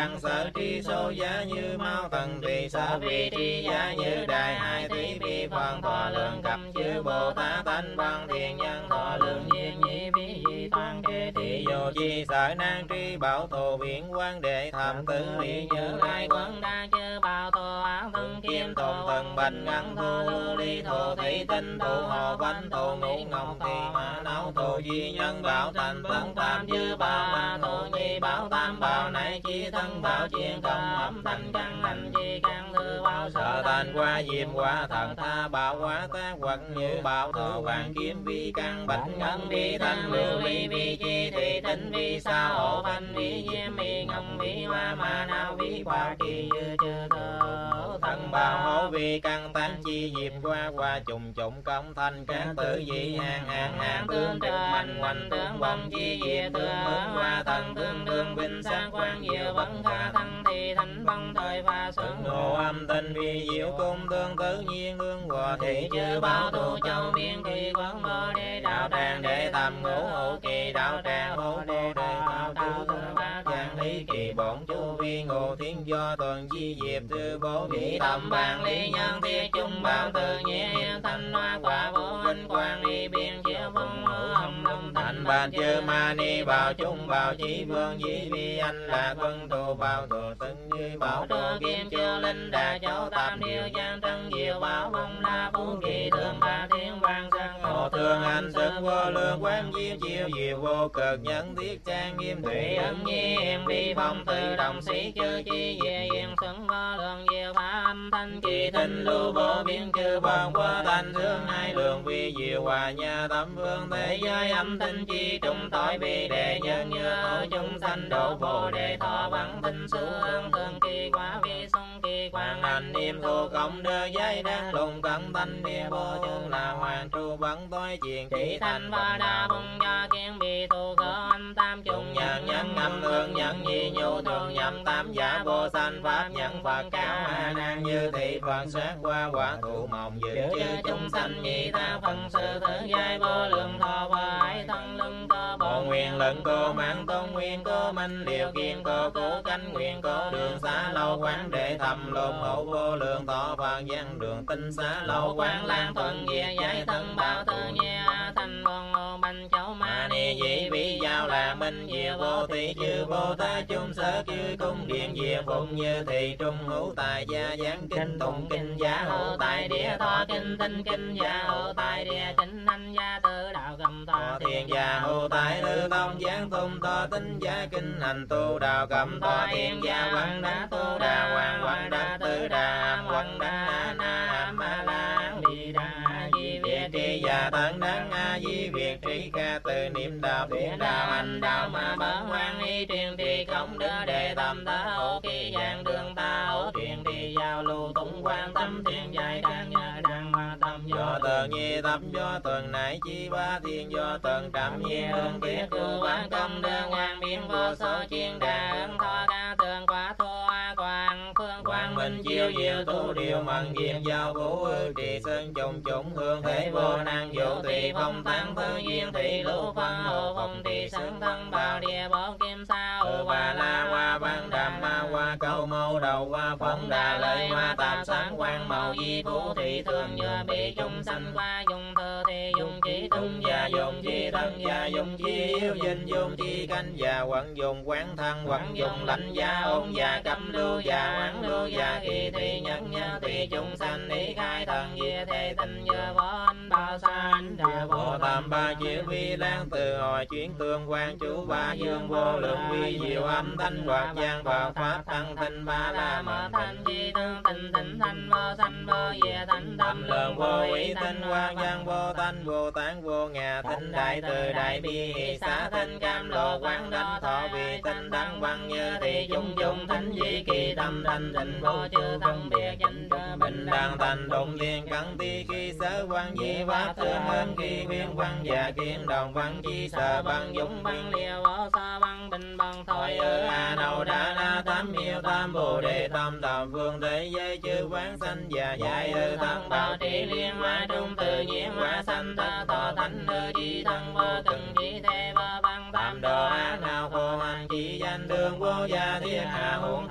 đăng sở tri số giá như mau thần tỳ sở vi tri giá như đại hai thủy vi phần thọ lượng cầm chư Bồ Tát tánh văn thiền nhân thọ lượng diệt nhị vi di toan kê thị vô chi sở nan tri bảo thù biển quan đệ thầm tử ly như lai quấn đa chư bảo thù áo thân kim thù thần bạch ngắn thù lưu ly thù thị tinh thù hồ văn thù ngũ ngọc thị ma não thù di nhân bảo thành tấn tam chư bảo ma thù nhi bảo tam bảo này chi thân bảo chuyên công âm thanh căn hành chi căn thư bảo sở thành qua diệm qua thần tha bảo quá tác hoặc như bảo thọ vàng kiếm vi căn bạch ngân vi thanh lưu vi vi chi thị tinh vi sao hộ văn vi diêm vi ngông vi hoa ma não vi quả kỳ như chư thơ thần bảo hổ vi căn tán chi diệp qua qua trùng trùng công thanh các tử dị hàng tương trực mạnh hoành tướng vong chi diệp tương mướn qua thần tương đương vinh sang quan diệu vẫn kha thân thì thánh vong thời pha xứng ngộ âm tinh vi diệu cung tương tự nhiên tương hòa thị chư bảo tu châu biên kỳ quán bồ đề đạo tràng để tầm ngũ hộ kỳ đạo tràng hộ bồ đề tạo tạo thừa ba giang lý kỳ bổn chu vi ngộ thiên do toàn chi diệp thư bố vị tầm vàng lý nhân thiết chung bảo tự nhẹ thanh hoa quả vô hình quang đi biên chiếu phong hữu hồng đông thành bàn chư ma ni bảo chung bảo chỉ vương dĩ vi anh là quân tu bảo thủ tấn như bảo trù kim chưa linh đà châu tam điêu giang trân diệu bảo mong la phú kỳ thương ba thiên vang sang hộ thương anh sức vô lượng quán diêm chiêu diệu vô cực nhân thiết trang nghiêm thủy ân nhi em vi phong tự đồng sĩ chư chi về yên xứng vô lượng diệu phá âm thanh kỳ tinh lưu vô biên chư bằng qua thành thương hai lượng vi diệu hòa nhà tâm phương thế giới âm thanh chi trung tội bi đề nhân như ở chung sanh độ bồ đề thọ văn tinh sư ương thường kỳ quả vi sung kỳ quang anh niệm thu cộng đơ giấy đang lùng cẩn thanh địa bồ chư là hoàng tru vẫn tối chuyện chỉ thanh và đa bung do kiến bị thu cơ âm tam trùng nhân nhân ngâm hương nhân nhi nhu thường nhậm tam giả vô sanh pháp nhân Phật cao a nan như thị Phật sát qua quả thụ mộng dự chư chúng sanh nhi ta phần sự thứ giai vô lượng thọ và ái thân lưng cơ bộ nguyện lận cô mạng tôn nguyện cô minh điều kiện cô cố canh nguyện cô đường xá lâu quán để thầm lột hộ vô lượng thọ và gian đường tinh xá lâu quán lan thuận về giải thân bảo tư nhẹ thành bon ô banh cháu ma ni dĩ vĩ giao là minh diệu vô tỷ chư Bồ Tát chung sở chư cung điện diệu phụng như thị trung hữu tài gia giáng kinh tụng kinh giả hộ tài địa thọ kinh tinh kinh giả hộ tài địa kinh anh gia tự đạo cầm thọ thiền gia hộ tài tư tông giáng tung thọ tinh gia kinh hành tu đạo cầm thọ thiền gia quang đá tu đà quang đá tứ đà quang đá na ma la đi đà di việt tri gia tấn đắng a di việt tri ca từ niệm đạo thiện đạo anh đạo mà bấn quan y truyền thì không đưa đề tâm ta hộ kỳ giang đường ta hộ truyền thì giao lưu tụng quan tâm thiên giải đang nhờ đang ma tâm do tần nhi tâm do tần nại chi ba thiên do tần cảm nhi hương thiết cư quán công đơn ngoan biên vô số chiên đà ơn tho ca tường quả thô quang phương quang minh chiêu diệu tu điều mần diệm giao vũ ư trì sơn trùng chủng hương thế vô năng dụ tùy phong tăng thư duyên thị lũ phân hộ phong trì sơn thân bào địa bổ kim sao bà la hoa văn đàm ma hoa câu mâu đầu hoa phóng đà lợi hoa tạp sáng quang màu di phú thị thường nhựa bị chung sanh qua dùng thơ thì dùng chỉ tung và dùng chi thân và dùng chi yếu dinh dùng chi canh và quận dùng quán thân quận dùng lãnh gia ôn và cấm lưu và quán lưu và kỳ thị nhân nhớ thị chung sanh ý khai thần về thế tình vừa võ anh bao xa anh đà bộ tam ba chữ vi lan từ hồi chuyến tương quan chú ba dương vô lượng vi diệu âm thanh hoạt giang vào pháp tăng tinh ba la mở thanh chi tương tình thịnh thanh vô sanh vô về thanh tâm lượng vô ý tinh quang giang vô thanh vô tán vô ngà tinh đại từ đại bi xá tinh cam lộ quán đảnh thọ vì tinh đăng văn như thị chung chung thính di kỳ tâm thanh tịnh vô chư thân biệt danh cơ bình đẳng thành đụng thiên cẩn ti khi sớ quan dị pháp thương hơn khi biên văn và kiên đồng văn chi sở văn dũng văn liều vô sa văn bình bằng thôi a đầu đa la tám yêu tam bồ đề tâm tầm phương thế giới chư quán sanh và giải thân bảo trì liên hoa trung tự nhiên hoa sanh ta thọ thánh nữ chi thân vô từng chi thế vô văn tam đồ á nào khổ hành chi danh đường vô gia thiên hạ hùng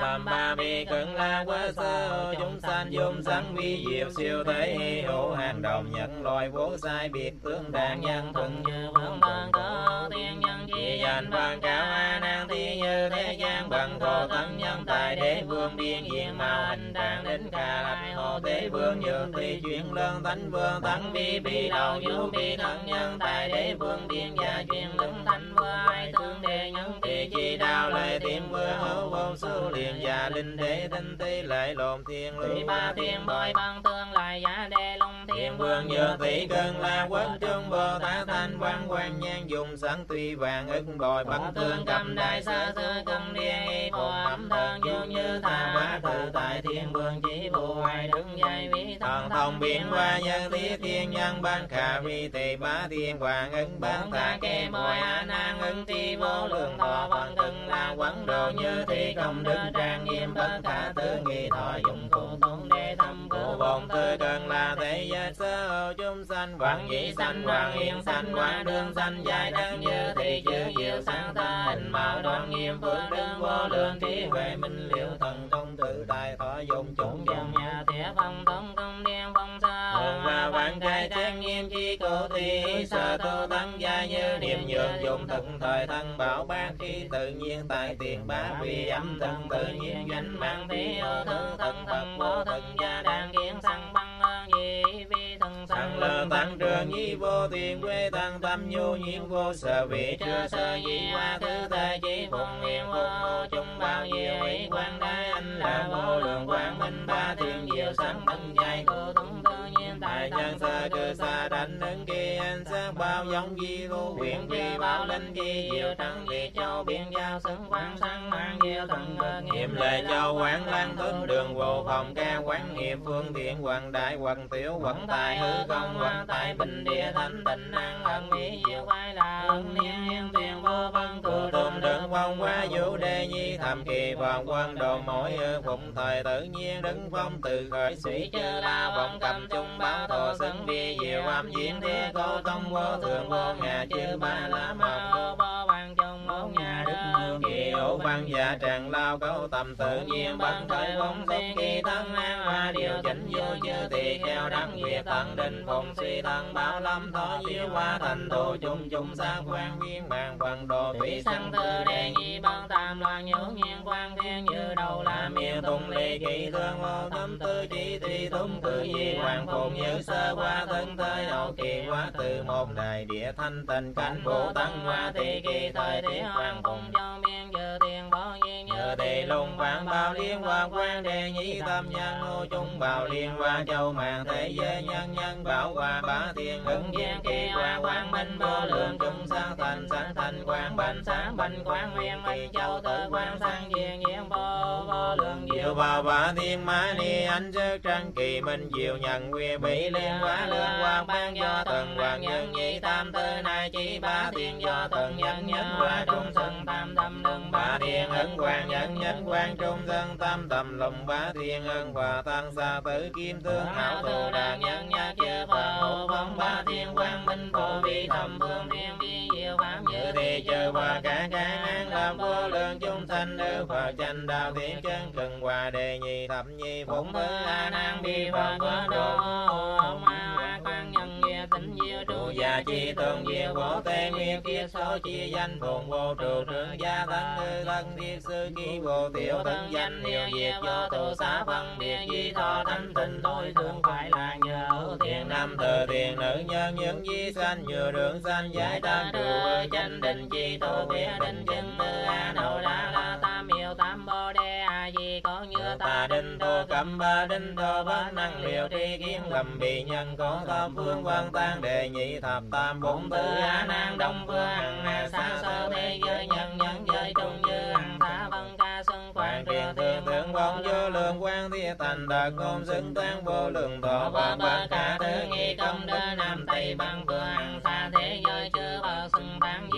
thầm ba bi cận la quá sơ chúng sanh dung sẵn vi diệu siêu thế hữu hàng đồng nhận loài vô sai biệt tương đàn nhân thuận như vương thân có thiên nhân chi danh văn cao a nan thi như thế gian bằng thọ thân nhân tài đế vương biên diện màu hình tràng đến cả lại hồ tế vương nhược thi chuyển lương thánh vương thắng bi đầu vũ bi thân nhân tài đế vương biên gia chuyên lưng thanh vương ai thương đề nhân thị chi đào lệ tiệm vương hữu vô số liền già linh đế tinh tí lệ lộn thiên lưu ba thiên bội bằng tương lại giả đê lung thiên vương nhược tỷ cân la quân trung bồ tát thanh quan nhan dùng sẵn tuy vàng ức bồi bằng tương cầm đại sơ sư cầm điên y phù ẩm thân dương như tha hóa tự tại thiên vương chỉ phù hoài đứng dây vi thần thông biến qua nhân thí thiên nhân ban khả vi tỳ bá thiên hoàng ứng bán thà kê mồi a nan ứng tri vô lượng thọ bằng cưng la quấn đồ như thị công đức trang nghiêm bất khả tư nghị thọ dụng cụ tôn đế thâm cụ bổn tư cần là thế giới sơ hộ chúng sanh hoàng nhị sanh hoàng yên sanh hoa đường sanh dài đăng như thị chữ diệu sáng ta hình mạo đoan nghiêm phước đơn vô lượng trí huệ minh liệu thần công tự tại thọ dụng chúng dòng nhà thế phong tông công điên phong sơ hồn và vạn trai trang nghiêm chi cổ thị sơ tô tăng gia như niệm nhược dụng thực thời thân bảo bác khi tự nhiên tại tiền bá vì âm thần tự nhiên danh mang thế ô thư thân thần vô thần gia đàn kiến sang băng ơn gì vi thần sang lơ tăng trường nhi vô tiền quê tăng tâm nhu nhiên vô sở vị chưa sơ di hoa thứ thế chỉ phụng nguyện vô chung bao nhiêu ý quan đại anh là vô lượng quang minh ba thiên diệu sáng thân dài cô tung tự nhiên tại nhân sơ cư xa đánh ứng kỳ anh sáng bao giống di thu quyển kỳ bao linh kỳ diệu trắng kỳ châu biên giao xứng quang sang mang diệu thần cơ nghiệm lệ châu quán lan tướng đường vô phòng ca quán nghiệp phương thiện hoàng đại hoàng tiểu hoàng tài hư công hoàng tài bình địa thánh tịnh an ẩn mỹ diệu vai là ân niên yên tiền vô vân cử tôm đường phong qua vũ đề nhi thầm kỳ vòng quan đồ mỗi phụng thời tự nhiên đứng phong từ khởi sĩ chư la vọng cầm chung báo thọ xứng vi diệu âm diễn thế cô tông vô thường vô ngà chư ba la mộc vô văn trong mẫu nhà đức nương kỳ ổ văn dạ tràng lao câu tầm tự nhiên bằng thời phong tông kỳ thân an hoa điều chỉnh vô chư tỳ kheo đăng việt tận định phụng suy thân bảo lâm thọ diệu hoa thành đồ chung chung sát quan viên bàn phần đồ thủy sanh tư đề nhi bằng tam loạn nhũ nhiên quan thiên như đầu là miêu tung ly kỳ thương vô tâm tư chỉ tùy tung cử di hoàng phụng như sơ qua thân thời đầu kỳ hóa từ một đại địa thanh tịnh cảnh bộ tăng hoa thị kỳ thời thế hoàng phụng cho miên dự tiền bỏ nhi như thị lùng vạn bao liên hoa quan đề nhị tâm nhân ngô chung bào liên hoa châu mạng thế giới nhân nhân bảo hoa bá thiên ứng viên kỳ hoa quang minh vô lượng trung sang thành quang bành quang nguyên mây châu tự quang sang diện nhiên vô lượng diệu vào bá thiên mã ni anh sức trăng kỳ minh diệu nhận quy bị liên hóa lương quang ban do thần hoàng nhân nhị tam tư này chỉ bá thiên do thần nhân nhân hoa trung sân tam tâm lưng bá thiên ấn quang nhân nhân quang trung sân tam tầm lùng bá thiên ân hòa tăng xa tử kim tương hảo tu đà nhân nhạc chư phật hộ phong bá thiên quang minh phổ vi thầm phương thiên vi diệu pháp như thị chư hòa cả an làm vô lượng chúng sanh đức phật chánh đạo thiện chân cần hòa đề nhị thập nhi phụng thứ a nan bi phật có đồ ông a quan nhân nghĩa tính diệu trụ gia chi tương diệu bổ tê nguyên kiết số chi danh phụng vô trụ trưởng gia thân hư thân thiết sư ký vô tiểu thân danh điều diệt vô tu xá phân biệt di thọ thánh tình tôi thường phải là nhờ thiện nam từ thiện nữ nhân những di sanh nhờ đường sanh giải tan trụ chánh định chi tu phía định chứng tư a đầu đa la tam yêu tam bồ đề a di có như ta định tô cầm ba định tô bát năng liệu tri kiến lầm bị nhân có tam phương quan tan đề nhị thập tam bổn tư a nan đông phương hằng xa sơ thế giới nhân nhân giới trung dư hằng tha vân ca xuân quang triệt thiên thượng vọng vô lượng quan thiên thành đạt ngôn xứng tán vô lượng thọ và bất cả thứ nghi công đơ nam tây bằng phương hằng xa thế giới chư phật xưng tán diệu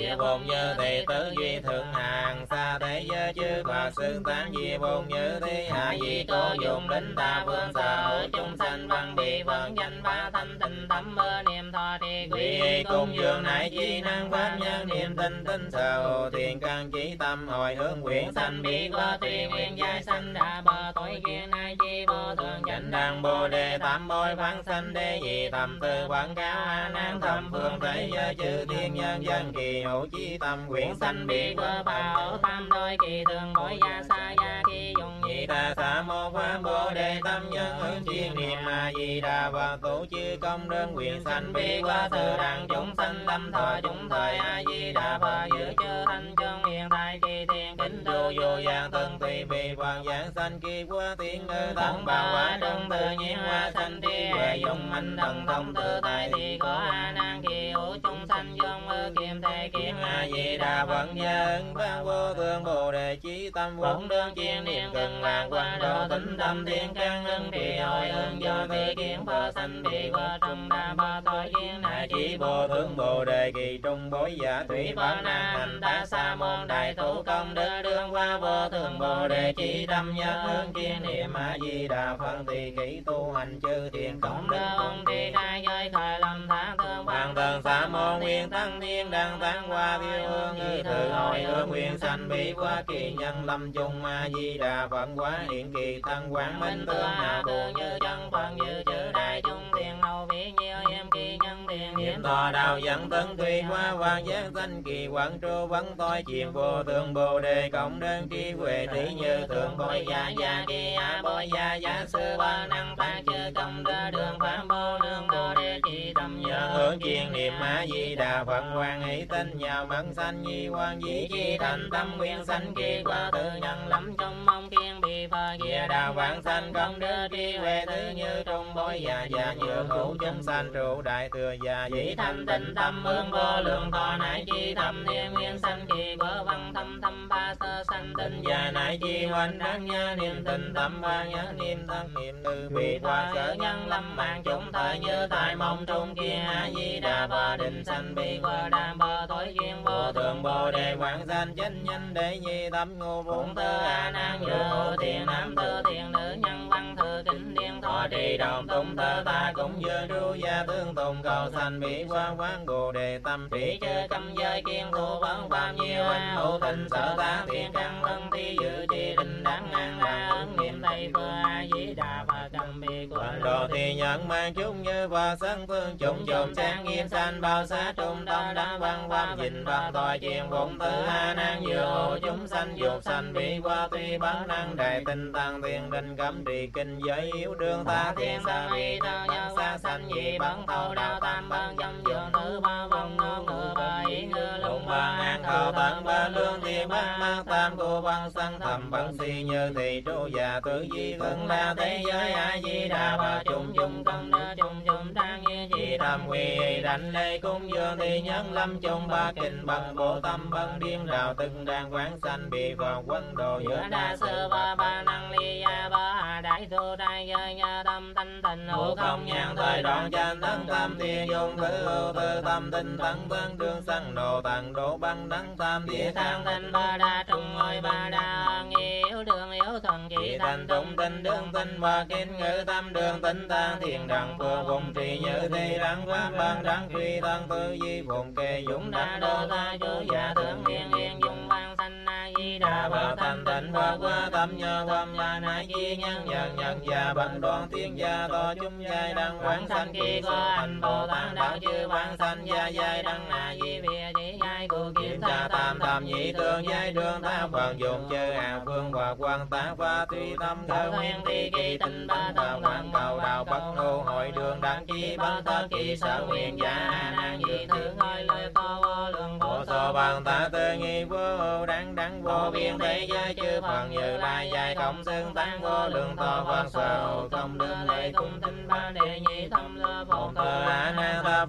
Diệp bồn như thị tứ duy thượng hàng xa thế giới chư Phật xưng tán Diệp bồn như thị hạ di tô dùng đến ta vương sở hữu chúng sanh văn bị vận danh ba thanh tịnh tâm mơ niệm thọ thì quy cung dường nại chi năng pháp nhân niệm tinh tinh sở hữu thiền căn chỉ tâm hồi hướng nguyện sanh bị qua tùy nguyện giai sanh đà bờ tối kiên nai chi vô thường chánh đăng bồ đề tam bối phán sanh đế dị thầm tư quảng cáo a nan thầm phương thế giới chư thiên nhân dân kỳ hữu chi tâm nguyện sanh bị qua bảo tam đôi kỳ thường bối gia sa gia khi dùng nhị ta sa mô pháp bồ đề tâm nhân hướng chuyên niệm a di đà và tổ chư công đơn nguyện sanh bị qua từ đẳng chúng sanh tâm thọ chúng thời a di đà và giữ chư thanh chân hiện tại kỳ thiền kính tu vô giang tân tùy vì hoàng giảng sanh kỳ qua tiếng ngư tăng bảo hóa đơn tự nhiên hoa sanh tri huệ dùng mạnh thần thông tự tại thì có a nan kỳ hữu chúng sanh dương mơ kiềm thể kiến a di đà vận gia ứng ban vô thường bồ đề chí tâm vốn đơn chiên niệm cần lạc quan độ tính tâm thiên căn ưng trì hồi ưng do thi kiến phơ sanh bị qua trong đa ba thoi kiến đại chỉ vô thương bồ đề kỳ trung bối giả thủy phật na hành ta sa môn đại thủ công đỡ đương qua vô thường bồ đề chí tâm nhất hướng chiên niệm a di đà phật tỳ kỷ tu hành chư thiền cộng đỡ ông tỳ trai giới thời lâm thả thương hoàng thần sa môn nguyên tăng thiên đăng tán qua tiêu hương như thử hồi hương nguyên sanh bị qua kỳ nhân lâm chung a di đà phật quá hiện kỳ tăng quán minh tương nào tu như chân phật như chữ đại chung thiền hầu vị nhiều em kỳ nhân thiền niệm thọ đạo dẫn tấn tùy qua hoàng giác danh kỳ quảng tru vấn tôi chìm vô thường bồ đề cộng đơn tri huệ tỷ như thượng bối gia kỳ a bối gia sư ba năng tác chư công đơ đường phạm bồ đường bồ đề chỉ tâm nhớ hướng chuyên niệm a di đà phật hoàng hỷ tinh nhào mẫn sanh nhi quan dĩ chi thành tâm nguyện sanh kỳ qua tự nhân lắm trong mong kiên bị phật kia đào vãng sanh công đơ tri huệ thứ như trung bối già nhược hữu chúng sanh trụ đại thừa già dĩ thanh tịnh tâm hương vô lượng thọ nại chi thâm niệm nguyên sanh kỳ vỡ văn thâm thâm ba sơ sanh tinh già nại chi hoành đáng nhớ niệm tình tâm ba nhớ niệm thân niệm tư bị qua sở nhân lâm mạng chúng thời như tại mong trung kia a di đà và định sanh bị qua đam bờ tối duyên vô thường bồ đề quảng sanh chánh nhân để nhi tâm ngô bổn tơ a nan dự thiền nam tư thiền nữ nhân văn thư kính điển thọ trì đồng tung tơ ta cũng dơ ru gia tương tùng cầu sanh bị qua quán bồ đề tâm trì chư cấm giới kiên thu vấn phạm nhiều anh hữu tình sở ta thiền căn thân thi dự trì định đáng an ra ứng niệm tây phương a di đà và cầm bị quảng đồ thì nhận mang chúng như và sân phương chúng trộm sáng nghiêm sanh bao xá trung tâm đã văn văn dình văn tòa chiền vụng tư a nan dừa hộ chúng sanh dục sanh bị qua tuy bán năng đại tinh tăng thiền định cấm trì kinh giới yếu đương ta thiền sa vi thơ nhân xa sanh dị bấn thâu đạo tam bân dâm dường thứ ba vòng ngô ngựa ba ý ngư lục ba an khẩu tận ba lương thì ba mang tam cô văn sanh thầm bấn si như thị trụ già tử di thân la thế giới a di đà ba chung chung công đơ chung chung trang như chỉ thầm quy đảnh lễ cung dường thì nhân lâm chung ba kinh bằng bộ tâm bân điên rào từng đàn quán sanh bị vào quân đồ giữa đa sơ ba năng ly gia ba đại thu đại giới nhà tâm thanh tịnh hữu không nhàn thời đoạn chân tấn tâm thiên dùng thứ hữu tư tâm tinh tấn tấn đương sanh đồ tận độ băng đắng tam địa thang thanh ba đa trung ngôi ba đa yếu đường yếu thần chỉ thành trung tinh đương tinh và kinh ngữ tâm đường tinh tăng thiền đẳng phương vùng trì như thi đẳng quán ban đẳng truy thân tư di vùng kê dũng đa đô ta chú giả thượng yên yên dùng văn sanh a di đà bảo thanh tịnh và qua tâm nhờ quam gia nại chi nhân nhân gia bận đoạn thiên gia to chúng giai đăng quán sanh kỳ có anh bồ tát đạo chư quán sanh gia giai đăng a di việt chỉ giai của kiểm tra tam tam nhị tương giai đường ta phần dùng chư hào phương và quan tá và tùy tâm thơ nguyên thi kỳ tinh bá thờ quán cầu đạo bất nô hội đường đăng chi bất thơ kỳ sở nguyện gia nan dị thứ ngôi lời to vô lượng vô so bằng ta tư nghi vô đăng vô biên thế giới chư phần như lai dài không xưng tán vô lượng to văn sở không đương lệ cung tinh ba đệ nhị thâm lơ phồn thơ a nan ta phương thế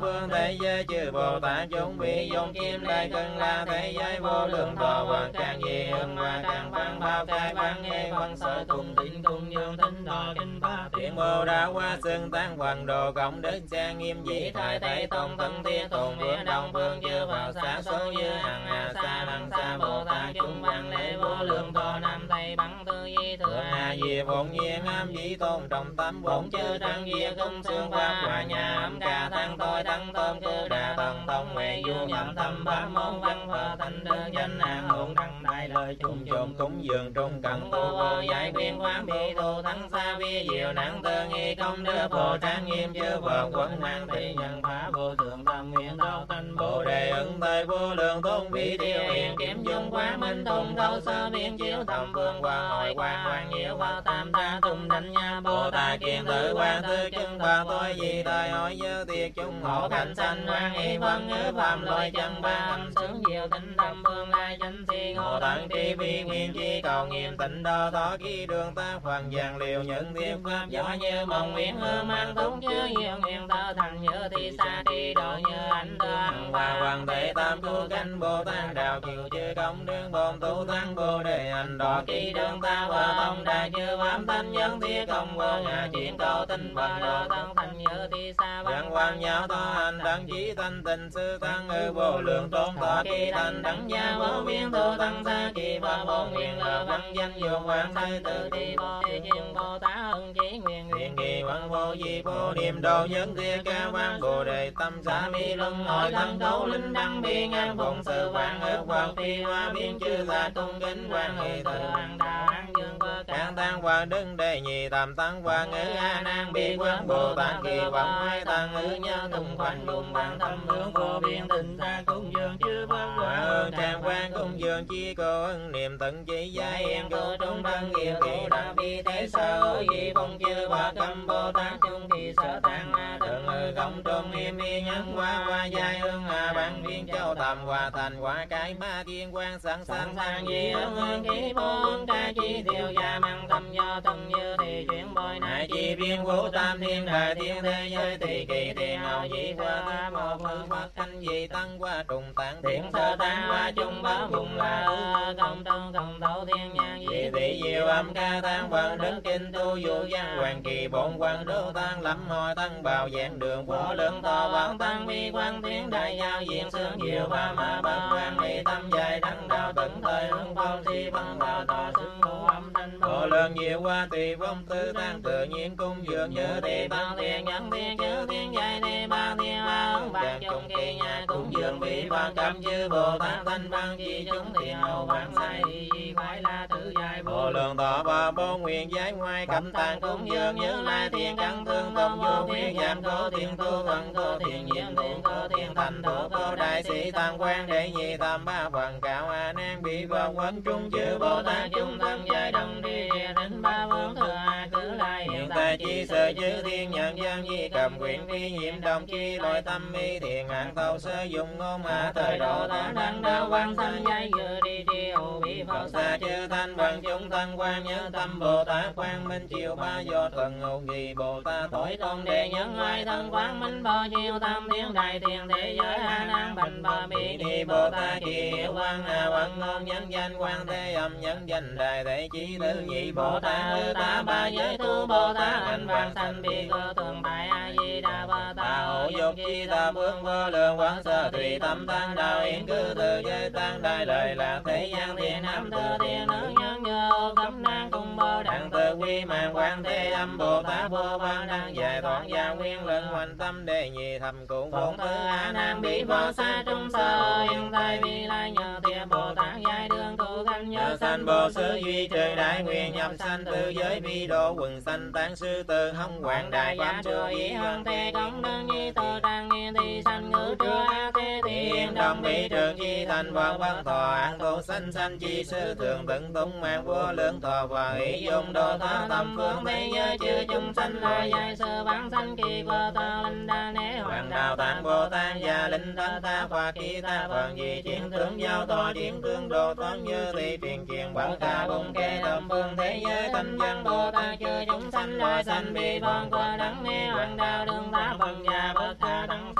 thế giới chư Bồ Tát chúng bị dùng kim đại cân là thế giới vô lượng thọ hoặc càng gì hương hoa càng văn bao cái văn nghe văn sở cùng tịnh cùng dương thính đo kinh ba thiện Bồ Đà hoa xưng tăng hoàng đồ cộng đức trang nghiêm dĩ thời thế tôn tấn thiên tùng phía đông phương chư vào xa số dư hằng hà sa đằng xa Bồ Tát chúng văn lễ vô lượng thọ nam tây bắn tư di thừa hà diệp bổn nhiên am dĩ tôn trọng tâm bổn chư trăng diệt cung xương pháp hòa nhà âm ca tăng tôi tăng tôn cư đà tần tông huệ du nhậm tâm bá môn văn phật thành đơn danh an hồn đăng đại lời chung chung cúng dường trung cận tu vô giải quyên quán bị tu thắng xa vi diệu năng tư nghi công đưa bồ trang nghiêm chư Phật quân mang thị nhân phá vô thượng tâm nguyện đạo thanh bồ đề ứng thời vô lượng tôn vi tiêu hiện kiếm dung quá minh tùng thâu sơ biên chiếu thầm phương quan hội quan nhiều vào tam ta tùng đánh nha Bồ Tát kiên tự quan tư chân Phật tôi vì thời hỏi giới tiệt chúng hộ cảnh sanh quan y vân ngữ phạm lôi chân ba âm sướng diệu tịnh tâm phương lai chánh si ngộ tận tri vi nguyên chi cầu nghiêm tịnh đo thọ ký đường ta phần vàng liều những thiên pháp gió như mộng nguyện hư mang túng chứa nhiều nguyện tơ thành như thi xa đi độ như ảnh tơ hằng hòa hoàng thể tam tu canh Bồ Tát đạo kiều chư công đương bồn tu tăng bồ đề hành đọ ký đường ta và tông đà chư pháp thanh nhân thiết công vô ngã chuyển cầu tinh phần độ tăng thành như thi xa văn hoàng nhạo to hành đăng chí thanh tịnh sư tăng ngư vô lượng tôn thọ kỳ thành đẳng gia vô biên tu tăng xa kỳ ba vô nguyện là văn danh dược hoàng sai tự ti vô chuyên Bồ Tát ân chí nguyện nguyện kỳ văn vô di vô niệm độ nhân thiên ca văn bồ đề tâm xá mi luân hồi thân cấu linh đăng biên an phụng sự vạn ước hoàng phi hoa biên chư gia cung kính quan hệ tự hoàng đạo an dương cơ cạn tăng hoàng đứng đề nhị tam tăng hoàng ngữ a nan bi quán Bồ Tát kỳ vọng hai tăng ngữ nhớ tùng khoanh cùng bản thâm hướng vô biên tình xa cung dương chư văn hòa ơn trang quan cung dương chi cô ân niệm tận chỉ giai em cô trung thân nghiệp kỳ đa bi thế sở di phong chư bà cầm Bồ Tát chung kỳ sở tăng ma thượng ngư công trung nghiêm y nhân hoa giai hương hà bản viên châu tầm hòa thành quả cái ba thiên quan sẵn sàng sang di ân ký bốn ca chi tiêu gia mang tâm do thân như thì chuyển bồi nại chi viên vũ tam thiên đại thiên thế giới thì kỳ thiên hậu dĩ qua ta một phương Phật thanh dị tăng qua trùng tạng thiện sơ tăng qua chung bá vùng là công trong công thấu thiên nhang dị thị diệu âm ca tăng vận đức kinh tu dụ văn hoàng kỳ bổn quan đô tăng lâm hồi tăng bào dạng đường vô lượng thọ vạn tăng vi quan thiên đại giao diện sướng diệu ba ma bất quan ni tâm dài đăng đạo tận thời hương phong si văn đạo tỏ xưng ngũ âm thanh vô lượng diệu qua tùy vong tư tăng tự nhiên cung dường như thì bao thiên nhân thiên chư thiên dài ni ba thiên ba ứng bạc chung kỳ nhà cung dường bị ba cầm chư Bồ Tát thanh văn chi chúng thiền hậu vạn sai di khoái la tử dài vô lượng thọ ba bốn nguyện giải ngoài cẩm tạng cung dường như lai thiên căn thương công vô quyết giảm cố thiên tu vận cố thiên nhiệm thiện cố thiên thành thủ cố đại sĩ tam quan đệ nhị tam ba phần cao a nan bị vào quấn trung chư Bồ Tát chúng thân giai đồng đi địa đến ba vương thừa a cứ lai hiện tại chi sở chư thiên nhận dân di cầm quyển phi nhiệm đồng chi nội tâm mi thiền hạng thâu sơ dụng ngôn hạ thời độ ta đăng đạo quan sanh giai dự đi tri hữu bị phật xa chư thanh bằng chúng thân quan nhớ tâm Bồ Tát quan minh chiều ba do thần ngộ nghi Bồ Tát tội tôn đệ nhân ai thân quán minh bao nhiêu tam thiên đại thiên thế giới a nan bành ba bi ni Bồ Tát kỳ hiệu quan hà văn ngôn nhân danh quan thế âm nhân danh đại thế chí thứ nhị Bồ Tát ư ta ba giới tu Bồ Tát anh vang sanh bi cơ tường đại a di đà Bồ Tát hộ dục chi ta phương vô lượng quán sơ tùy tâm tăng đạo hiện cư từ giới tăng đại lời là thế gian thiên nam thừa thiên nữ nhân nhờ cấm nan cung bơ đặng tự quy mạng quan thế âm Bồ Tát vô ban đang giải thoát gia nguyên luận hoành tâm đề nhị thầm cụ bổn tư a nan bị vô xa trung sơ hiện tại vi lai nhờ thiệp Bồ Tát giai đường tu thanh nhớ sanh Bồ sư duy trời đại nguyện nhập sanh tự giới vi độ quần sanh tán sư từ hông quảng đại pháp chưa ý hơn thế công đơn nhi tự trang nghiên thi sanh ngữ trưa a thế thiên đồng bị trường chi thành vạn văn thọ an tu sanh sanh chi sư thường tận tung mạng vô lượng thọ và ý dụng độ tha tâm phương thế giới chư chúng sanh loài dài sơ vãng sanh kỳ cơ ta linh đa nế hoàng đạo tạng Bồ Tát gia linh thân ta và kỳ ta phần gì chiến tướng giao to chiến tướng độ toán như thị truyền truyền bảo ca bùng kê tâm phương thế giới thanh văn Bồ Tát chư chúng sanh loài sanh bi von qua đắng nghe hoàng đạo đương ta phần già bất tha đắng sơ bi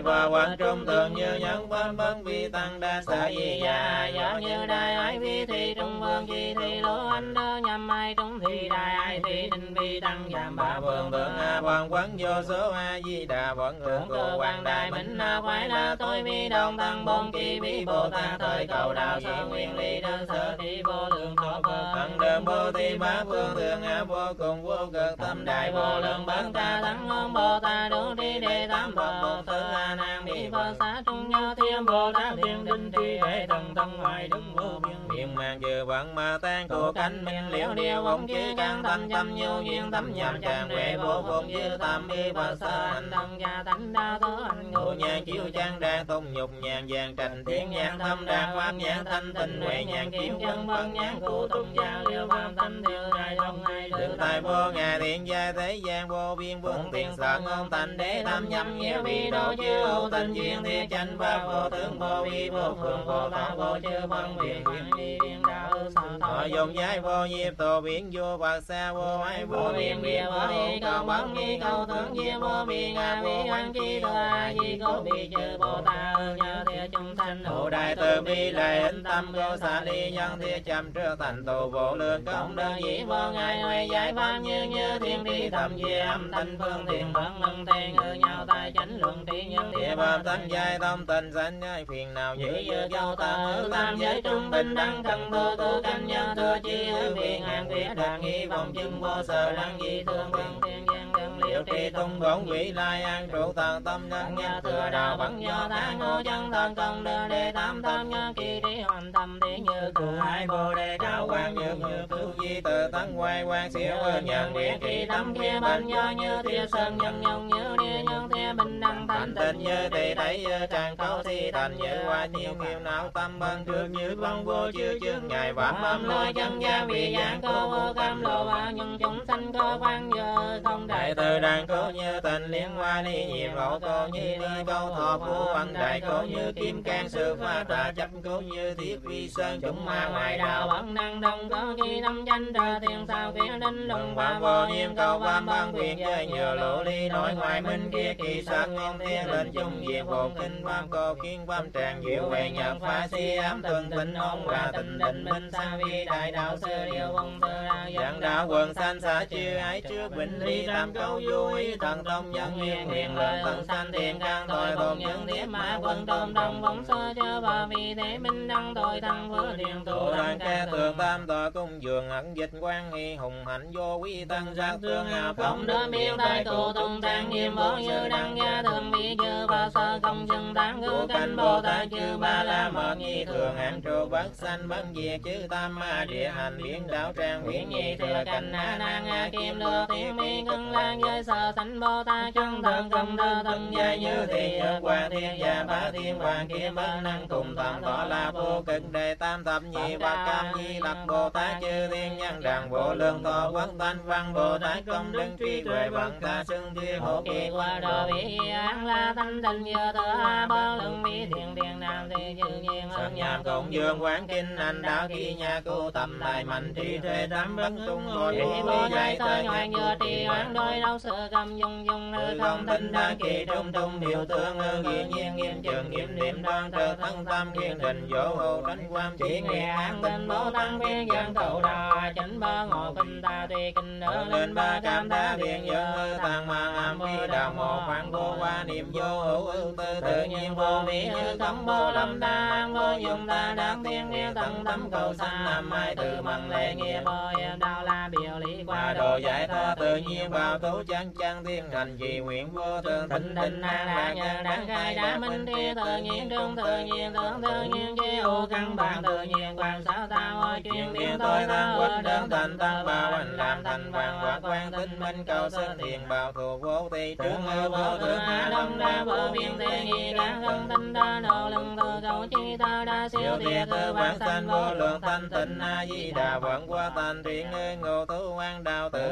bờ quán trung thường như nhân phân phân vi tăng đa sở di gia do như đại ai vi thị trung vương chi thị lô anh đơ nhằm ai trung thị đại ai thị đình vi tăng giảm ba vương tượng a quan quán vô số a di đà vẫn hưởng cơ quan đại minh na khoái đa tôi vi đồng tăng bồn kỳ vi bồ tát thời cầu đạo sở nguyên lý đơn sở thị vô lượng thọ cơ tăng đơn bồ thị bá phương thường a vô cùng vô cực tâm đại vô lượng bản ta tăng ngôn bồ tát đủ đi đề tam thọ bồ tư a nan mi phật xá trung nhớ thiên bồ tát thiên đình thi hệ thần tâm hoài đức vô biên biên mang chư vận ma tan của cánh minh liễu điều ông chư can tâm tâm nhu duyên tâm nhằm tràn huệ vô cùng chư tam bi phật sa anh tăng gia thánh đa tớ anh ngũ nhàn chiếu trang đàn tung nhục nhàn vàng trành thiên nhàn thâm đàn hoan nhàn thanh tịnh huệ nhàn chiếu chân phân nhàn cụ tung gia liêu phạm thanh thiêu đại thông hai đường tài vô ngài thiện giai thế gian vô biên vương tiền sở ngôn thành đế tam nhâm nghĩa vi độ chư hữu tình duyên thiết chánh pháp vô tướng vô vi vô phượng vô thọ vô chư phân quyền quyền đi viên đạo thọ dùng giải vô diệp tổ biển vô phật xa vô ái vô biên bia vô y cầu bóng nghi cầu tướng diêm vô bi ngà vi an chi thừa a di cố bi chư bồ tát nhớ thiệt chúng sanh hộ đại từ bi lại hình tâm vô xả ly nhân thiệt chăm trước thành tụ vô lượng công đơn dĩ vô ngài huệ giải pháp như thiên đi thầm về âm thanh phương thiền vận lưng thề ngự nhau tai chánh luận tri nhân thiệt bầm tăng giai tâm tình sanh nhai phiền nào dữ dư châu tam ở tam giới trung bình đăng thần thừa cư canh nhân thừa chi hư phiền hàng việt đạt nghi vọng chứng vô sở đăng di thương vương thiên gian đơn liễu tri tung bổn quỷ lai an trụ tận tâm nhân nhà thừa đạo vẫn do tha ngô chân thần công đơn đề tam tham nhớ kỳ trí hoàn tâm thế như cử hai bồ đề cao quan như cứu di tự tấn quay quan siêu nhận địa kỳ tâm kia bên do như thiên sơn nhân nhân như địa nhân thiên bình đăng thanh tịnh như tỳ thấy tràng câu thi thành như hoa thiên kiêu não tâm bên trước như văn vô chư chương ngài vạm âm lôi chân gia vì dạng cô vô cam lộ và nhân chúng sanh cơ quan giờ không đại từ đàn cô như tình liên hoa đi nhiệm lộ cô như đi câu thọ phú văn đại cô như kim can sư pha tà chấp cô như thiết vi sơn chúng ma ngoại đạo vẫn năng đông có khi tâm danh trà thiên sao phía đinh lùng và vô niệm câu vam ban quyền chơi nhờ lộ ly nội ngoại minh kia kỳ sát ngôn thiên lên chung diệt bổn kinh vam cô kiến vam tràng diệu huệ nhật phá si ám thường tịnh ôn và tịnh định minh sa vi đại đạo sư điều vong sơ ra giảng đạo quần sanh xã chư ái trước bình ly tam câu vui thần tông nhân yên quyền lợi thần sanh thiện can tội tồn nhân thiết mã quân tôn đồng vong sơ chớ và vì thế minh đăng tội thăng với điện tụ đoàn ca tường tam tội cung dường ẩn dịch quan nghi hùng hạnh vô quý tăng giác tương hạ không đỡ miên tai tụ tung trang nghiêm vô như đăng gia thường vi chư và sơ công chân tán cứu canh bồ tát chư ba la mật nhi thường an trụ bất sanh bất diệt chư tam ma địa hành biến đạo trang huyễn nhi thừa canh a nan a kim lừa thiên mi ngân lan giới sơ sanh bồ tát chân thần công đơ thân gia như thị quan thiên gia bá thiên hoàng kim bất năng cùng tam tỏ la vô cực đề tam thập nhị và cam nhi lập bồ tát chư thiên nhân đàn vô lượng thọ quốc thanh văn bồ tát công đức trí tuệ vận ta xưng thiên hộ kỳ qua đồ vị an la thanh tịnh giờ thơ a bơ lượng mỹ thiền điện nam thì chư nhiên hơn nhàm cộng dương quán kinh anh đạo khi nhà cứu tầm đại mạnh trí tuệ tám bất tung ngồi bồ tát tới ngoài nhựa trì oán đôi đâu sợ cầm dung dung nơi không tinh đa kỳ trung trung biểu tượng nghiên nhiên nghiêm trường nghiêm niệm đoan trợ thân tâm kiên định dỗ hộ tránh quan chỉ nghe an tinh bố tăng viên dân cầu đà chánh ba ngộ kinh ta tùy kinh đỡ lên ba cam đá điện dân tàng mà am vi đạo một phản vô qua niệm vô hữu ưu tư tự nhiên vô vi như không vô lâm ta an vô dùng ta đắc thiên nghe tận tâm cầu sanh làm ai từ bằng lệ nghĩa bồi đạo la biểu lý qua đồ giải thoát tự nhiên vào tú chân chân thiên hành trì nguyện vô thường thịnh định an lạc nhân đăng khai đã minh thi tự nhiên trung tự nhiên tưởng tự nhiên chế ô căn bản tự nhiên quan sát ta hồi chuyên thiên tôi ta quên đơn thành tăng bảo hành làm thành vàng quả quan tinh minh cầu sơn thiền bảo thủ vô thị trưởng ngư vô thượng hạ lâm đa vô biên thế nghi đã không tinh đa nô lưng tư cầu chi ta đa siêu thiệt tư vãng sanh vô lượng thanh tịnh a di đà vận qua thành thiện ngộ tu quan đạo tự bê ta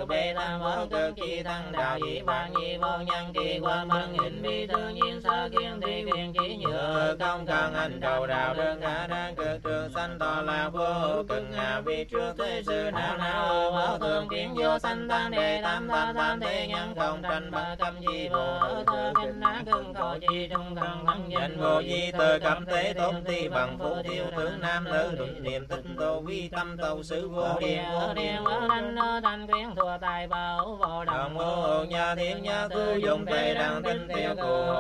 vô cực chi thân đạo dị bản nhi vô nhân kỳ qua bằng hình vi tự nhiên sơ kiến thị quyền chỉ nhựa công cần hành cầu đạo đơn khả năng cực trường sanh tọa lạc vô cực ngạ vi trước thế sư nào nào vô thường kiến vô sanh tam đề tam tam tam thế nhân không tranh bạc cầm chi vô thơ kinh ná cưng cầu chi trung thần thân danh vô di tờ cẩm tế tôn ti bằng phú thiêu tướng nam nữ đụng niệm tinh tô vi tâm tâu sứ vô điện vô thanh thanh quyến thua tài bảo vô đồng vô nhà thiên nhà tư dụng tề đăng tinh tiêu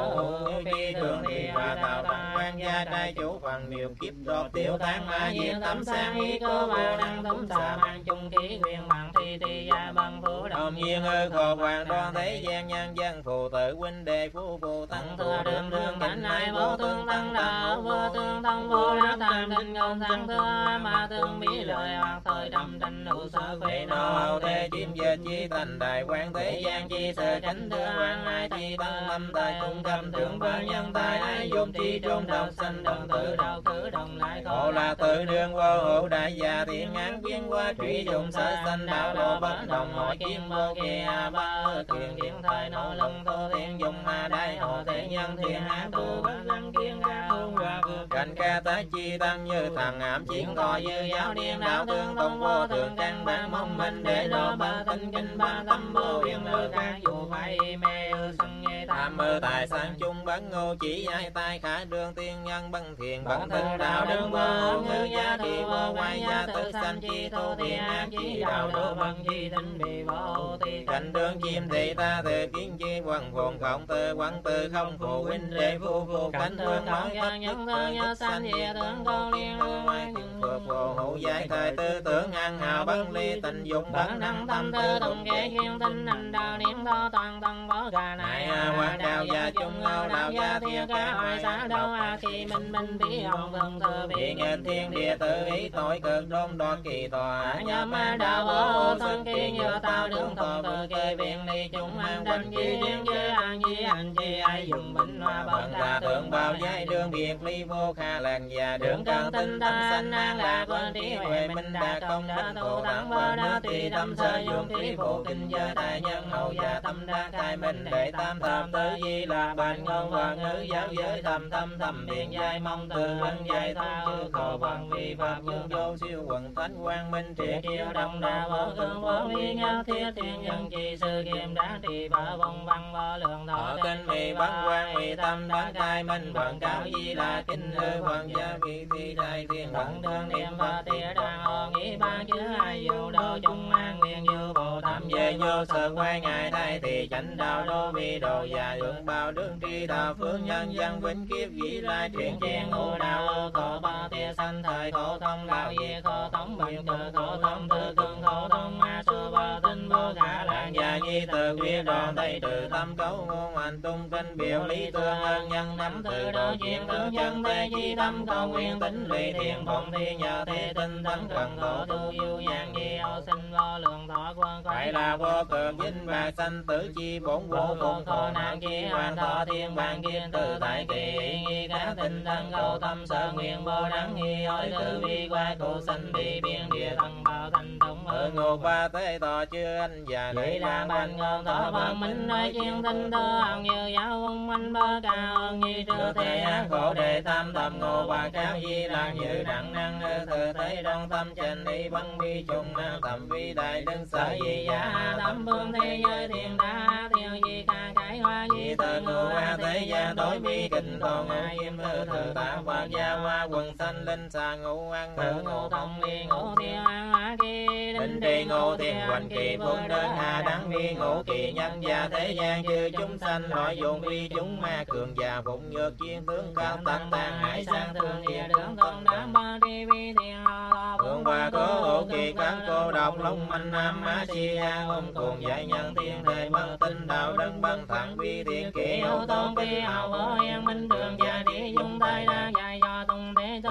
cụ khi thường thì bà tạo tăng quan gia trai chủ phần miều kiếp đột tiêu tháng mã diệt tâm sang ý cơ bà đăng tống xà mang chung khí quyền bằng thi gia bằng phú đồng nhiên ơi khổ hoàng đoan thế gian nhân dân phù tử huynh đệ phú phù tăng thừa đường đường cảnh ai vô thương tăng đạo vô thương thông vô đá tam tinh công thăng thừa mà thương mỹ lợi hoặc thời trầm tranh đủ sở khỏe nô hậu thế chim dệt chi thành đại quan thế gian chi sở tránh thừa quan ai chi tăng lâm tài cung cầm thượng vân nhân tài ai dùng chi trung độc sanh đồng tử đầu cử đồng lại khổ là tự đương vô hữu đại gia thiên án biến qua thủy dụng sở sanh đạo lộ bất đồng mọi kim vô kia ba quyền kiến thời nô lưng tô thiên dùng ma đại hộ thế nhân thiên á tu bất năng kiên ca hương qua vượt cảnh ca tá chi tăng như thằng ảm chiến coi dư giáo điên đạo tương tông vô thường căn bản mong mình để lo ba tinh kinh ba tâm vô yên lư ca dù phải mê sân nghe tham mơ tài sang chung bắn ngô chỉ ai tai khả đương tiên nhân băng thiền bản thân đạo đương vô ngư gia thì vô quay gia tự sanh chi thô thiên ác chi đạo đô bằng chi tinh bị vô thì cảnh đương chim thị ta tự kiến chi quần phồn cộng tư quán tư không phụ huynh đệ phu phụ cảnh thương nói cho nhân thương nhớ sanh về thương con liên hương ai cùng phượng phù hữu giải thời tư tưởng an hào băng ly tình dục bản năng tâm tư đồng kế duyên tinh hành đạo niệm tho toàn thân võ gà này quan đạo gia chung ngao đạo gia thiên ca hoài xã đâu khi minh bí hồng thần thơ bị nghênh thiên địa tự ý tội cực đôn đoạt kỳ tòa nhà ma đạo vô thân kỳ nhờ tao đường thọ tự kê viện ly chung an tranh chi riêng với an di hành chi ai dùng bình hoa bận ta tượng bao giai đường biệt ly vô kha làng già đường cần tinh tâm sanh an lạc quan trí huệ minh đạt công đã tu thắng vơ đa tùy tâm sơ dụng trí phụ kinh giới tài nhân hậu gia tâm đa khai minh đệ tam thập tứ di là bàn ngôn và ngữ giáo giới thầm thầm biện giai mong từ ân giai tha chư khổ bằng vi phạm dương vô siêu quần thánh quang minh triệt chiêu đồng đà vô cương vô vi nhau thiết thiên nhân chi sư kiềm đã trì bờ vong văn vô lượng thọ kinh mì bắn quang mì tâm đắc khai minh bằng cao di là kinh hư bằng gia vị thi đại thiên bằng thương niệm và tia đàn hồ nghĩ ba chữ ai dù đô chung an nguyên như bồ tham về vô sở quay ngài thay thì chánh đạo đô vi đồ già lượng bao đương tri đạo phương nhân dân vĩnh kiếp dĩ lai chuyển chiên ngũ đạo khổ ba tia sanh thời khổ thông đạo di khổ thống bằng cờ khổ thông tư cương khổ thông ma sư ba tinh vô khả lạng già nhi từ quy đoàn tây trừ tâm cấu ngôn hành tung kinh biểu lý tương ơn nhân nắm từ độ chuyện tướng chân tây chi tâm cầu nguyên tính lụy thiền bổn thi nhờ thế tinh tấn cần khổ tu yêu nhàn nhi âu sinh vô lượng thọ quân phải là vô cực vinh bạc sanh tử chi bổn vô cùng khổ nạn chi hoàn thọ thiên bàn kiên từ tại kỳ nghi các tinh tấn cầu tâm sở nguyện vô đắng nghi hỏi từ vi qua cụ sanh bị biên địa thần bảo thành thống ở ngộ ba thế tòa chưa anh già lấy đàn bàn ngôn thọ bằng minh nói chuyên tinh thơ hằng như giáo ông anh bơ cao ơn nhi trưa thế ác khổ đề tam thầm ngộ ba cao di là như đặng năng thừa thế đông tâm trình đi băng bi trùng thầm vi đại đương sở di gia tâm phương thế giới thiên đa tiêu di ca cái hoa di tự ngộ hoa thế gia tối bi kình thọ ngộ im thừa tạ và gia hoa quần sanh linh xà ngộ ăn ngộ thông ly ngộ thiên an hóa kỳ đinh đi ngộ thiên hoành kỳ phương đơn hà đắng vi ngộ kỳ nhân gia thế gian chư chúng sanh loại dụng vi chúng ma cường già phụng nhược chuyên tướng cao tăng tàn hải sang thường địa đường công đám ba đi vi thiên lo phương ba cố hộ kỳ cán cô độc long manh nam á chi a ôm cùng dạy nhân thiên thể băng tinh đạo đấng băng thẳng vi thiên kỷ hữu tôn kỳ hào vô yên minh đường gia đi dung tay đa dài do tung thế thơ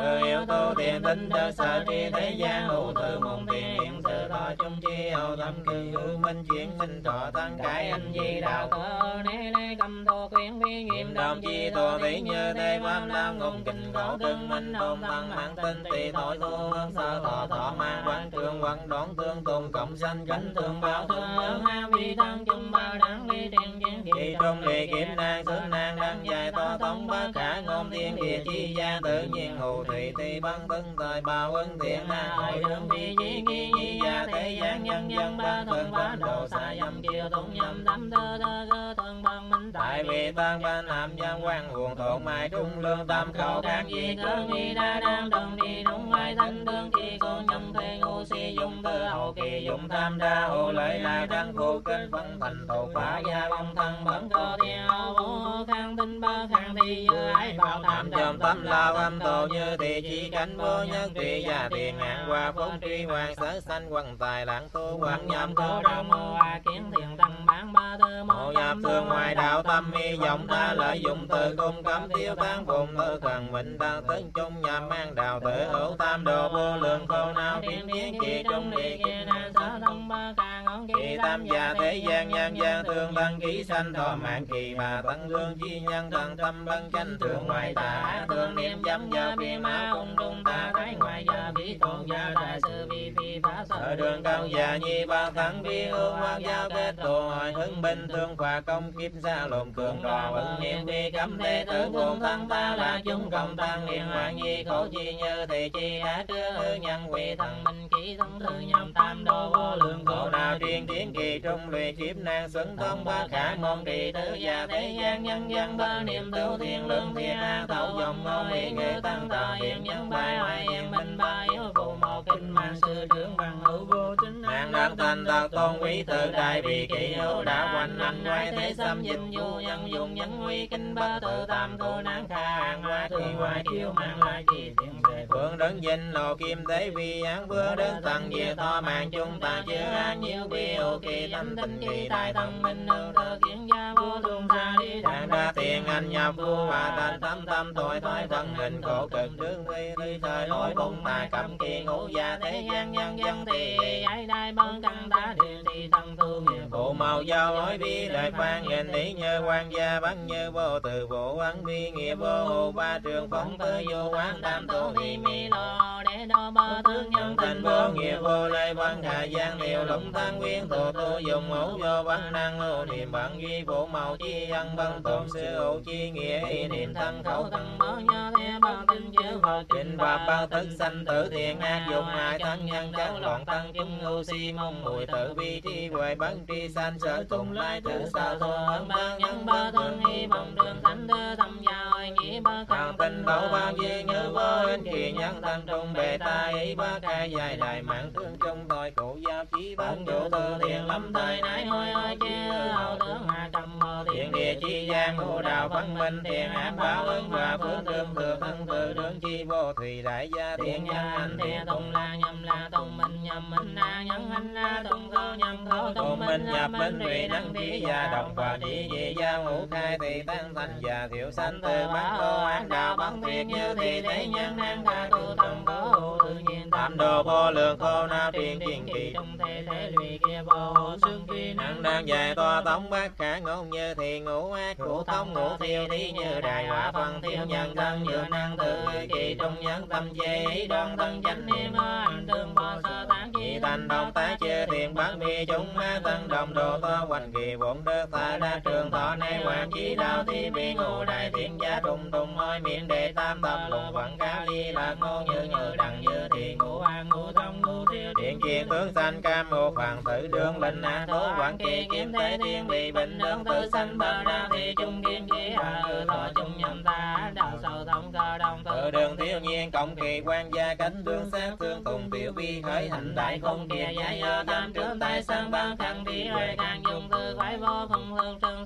cơ yếu tố thiện tinh đơ sở tri thế gian hữu tự môn thiện hiện sự thọ chung chi hậu tâm cư hữu minh chuyển minh thọ tăng cải anh di đạo cơ nê nê cầm thô quyến vi nghiêm đồng chi thô tỷ như thế pháp nam ngôn kinh khẩu tương minh hồn tăng mạng tinh tỳ thổi thu hương sơ thọ thọ mang quán trường quán đón tương tôn cộng sanh chánh thương bảo thương ha vi thân chung ba đáng vi thiên chiến kỳ trung lì kiếm nan xứng nan đăng dài to tống bất khả ngôn thiên địa chi gia tự nhiên hữu thủy ti băng tưng thời bào ưng thiện na hội đường vi di ki nhi gia thế gian nhân dân ba thân ba đồ xa dâm kiều tụng nhâm tâm thơ thơ cơ thân bằng minh tại vì tăng ban nam giang quan huồng thộn mai trung lương tam khẩu các di cơ nghi đa đang đồng đi đúng ai thanh tương chi cô nhâm thuê ngô si dung tư hậu kỳ dụng tham đa hộ lợi là đăng vô kinh phân thành thổ phá gia long thân bẩn cơ thiên hậu vô khang tinh ba khang thi như ai bảo tham châm tâm lao âm tổ như thị chi cánh vô nhân trị gia tiền ngàn qua phong tri hoàng sở sanh quần tài lãng tu quảng nhâm cô đạo mô a kiến thiền tăng bán ba tư mô nhập thương ngoài đạo tâm mi vọng ta lợi dụng từ cung cấm tiêu tán vùng tư cần mệnh tăng tấn chung nhằm mang đạo tự hữu tam đồ vô lượng khâu nào thiên biến kỳ trung địa kia na sở thông ba ca ngón kỳ tam gia thế gian nhân gian thương tăng ký sanh thọ mạng kỳ mà tăng lương chi nhân tăng tâm bân chánh thượng ngoại tà thương niệm chấm giờ phi máu cung trung ta thái ngoại gia bí tôn gia đại sư vi phi phá sở đường cao già nhi ba thắng vi hương quan giao kết tổ hội hưng bình thương hòa công kiếp gia lộn cường trò vận niệm vi cấm thế tử cùng thân ta là chúng cộng tăng niệm hoàng nhi khổ chi như thị chi á trưa hư nhân quỷ thần minh kỹ thân thư nhâm tam đô vô lượng khổ nào truyền tiến kỳ trung luyện kiếp nan xuân thông ba khả môn trì tứ gia thế gian nhân dân ba niệm tu thiên lương thiên an thấu dòng ngô mỹ nghệ tăng tà hiện nhân bài hoài yên minh ba yếu phụ một kinh mạng sư trưởng bằng hữu vô chính an đắc thành tạc tôn quý tự đại vì kỳ hữu đã quanh anh ngoại thế xâm dinh du nhân dùng nhân nguy kinh ba tự tam tu nán kha hàng hoa thường hoài kiêu mạng lại kỳ thiện về phương đấng dinh lô kim thế vi án vừa đấng tăng diệt thọ mạng chúng ta chứa an nhiêu bi ô kỳ tâm tinh kỳ tài thân minh hương thơ kiến gia vô thường xa đi đàn đa tiền anh nhập vua và thành tâm tâm tội thói thân hình khổ cực đương vi thời lỗi bụng mà cấm kỳ ngũ gia thế gian nhân dân thì ai đai băng căn đá điện thì thân tu hiền bộ màu giao lối bi lời phan nghìn lý như quan gia bắn như vô từ bộ ấn vi nghiệp vô hồ ba trường phóng tư vô quán tam tu thì mi lo để đo bơ thương nhân thành vô nghiệp vô lây băng hà giang liều lũng tăng nguyên tổ tu dùng ngũ vô bắn năng hô niệm bản duy bộ màu chi dân băng tồn sư hữu chi nghĩa y niệm thân khẩu thân bó nhớ thế băng tinh chữ phật kinh và bao thức sanh tử thiện ác dụng hại thân nhân cháu loạn tăng chúng ngu si mong mùi tự vi tri huệ bấn tri sanh sở tùng lai tự sa thô ấn ban nhân ba thân hy vọng đường thánh thơ thâm gia ơi nhĩ ba khăn tinh bảo bao duy như vô ích kỳ nhân thân trung bề ta ý ba khai dài đại mạng thương trong tội cụ giao chí bản chủ tư thiện lâm thời nãi hôi ơi chứ hậu tướng hạ trầm mơ thiện địa chi gian ngũ đạo văn minh thiện ác bảo ứng và phước thương thừa thân tự đương chi vô thủy đại gia thiện nhân anh thiện tùng la nhâm la tùng minh nhâm minh na nhân anh la tùng khâu nhâm khâu tùng minh nhập minh thủy đăng thí gia đồng và chỉ dị gia ngũ khai thì tăng thành già thiệu sanh từ bán đô ác đạo bắn thiệt như thì thế nhân năng ca tu tâm cố tự nhiên tam đồ vô lượng khô na truyền truyền kỳ trong thế thế lụy kia vô xương kỳ năng đang dài to tống bát khả ngôn như thì ngũ ác ngũ thông ngũ thiêu thí như đại hỏa phân thiêu nhân thân như năng tự kỳ trong nhân tâm chế ý đoan thân chánh niệm anh thương bo sơ tán chi thành đồng tá chê thiện bán bi chúng ma tăng đồng đồ to hoành kỳ bổn đức ta đa trường thọ nay hoàng chí đao thi bi ngũ đại thiện gia trùng tùng ôi miệng đệ tam tập lùng vận cá ly lạc ngô như đằng như thì ngũ an ngũ thông ngũ thiêu thiện kiên tướng sanh cam mô phàn tử đương linh a tố quảng kỳ kiếm thế thiên bị bình đương tự sanh bờ đa thì trung kiên chí hạ thọ chung nhầm ta đạo sầu thông cơ đồng tự đường thiếu nhiên cộng kỳ quan gia cánh đương sát thương tùng tiểu vi khởi hành đại không kia giải tam trước tay sang ban khăn đi huệ càng dùng tư khoái vô phong hương trương thi dung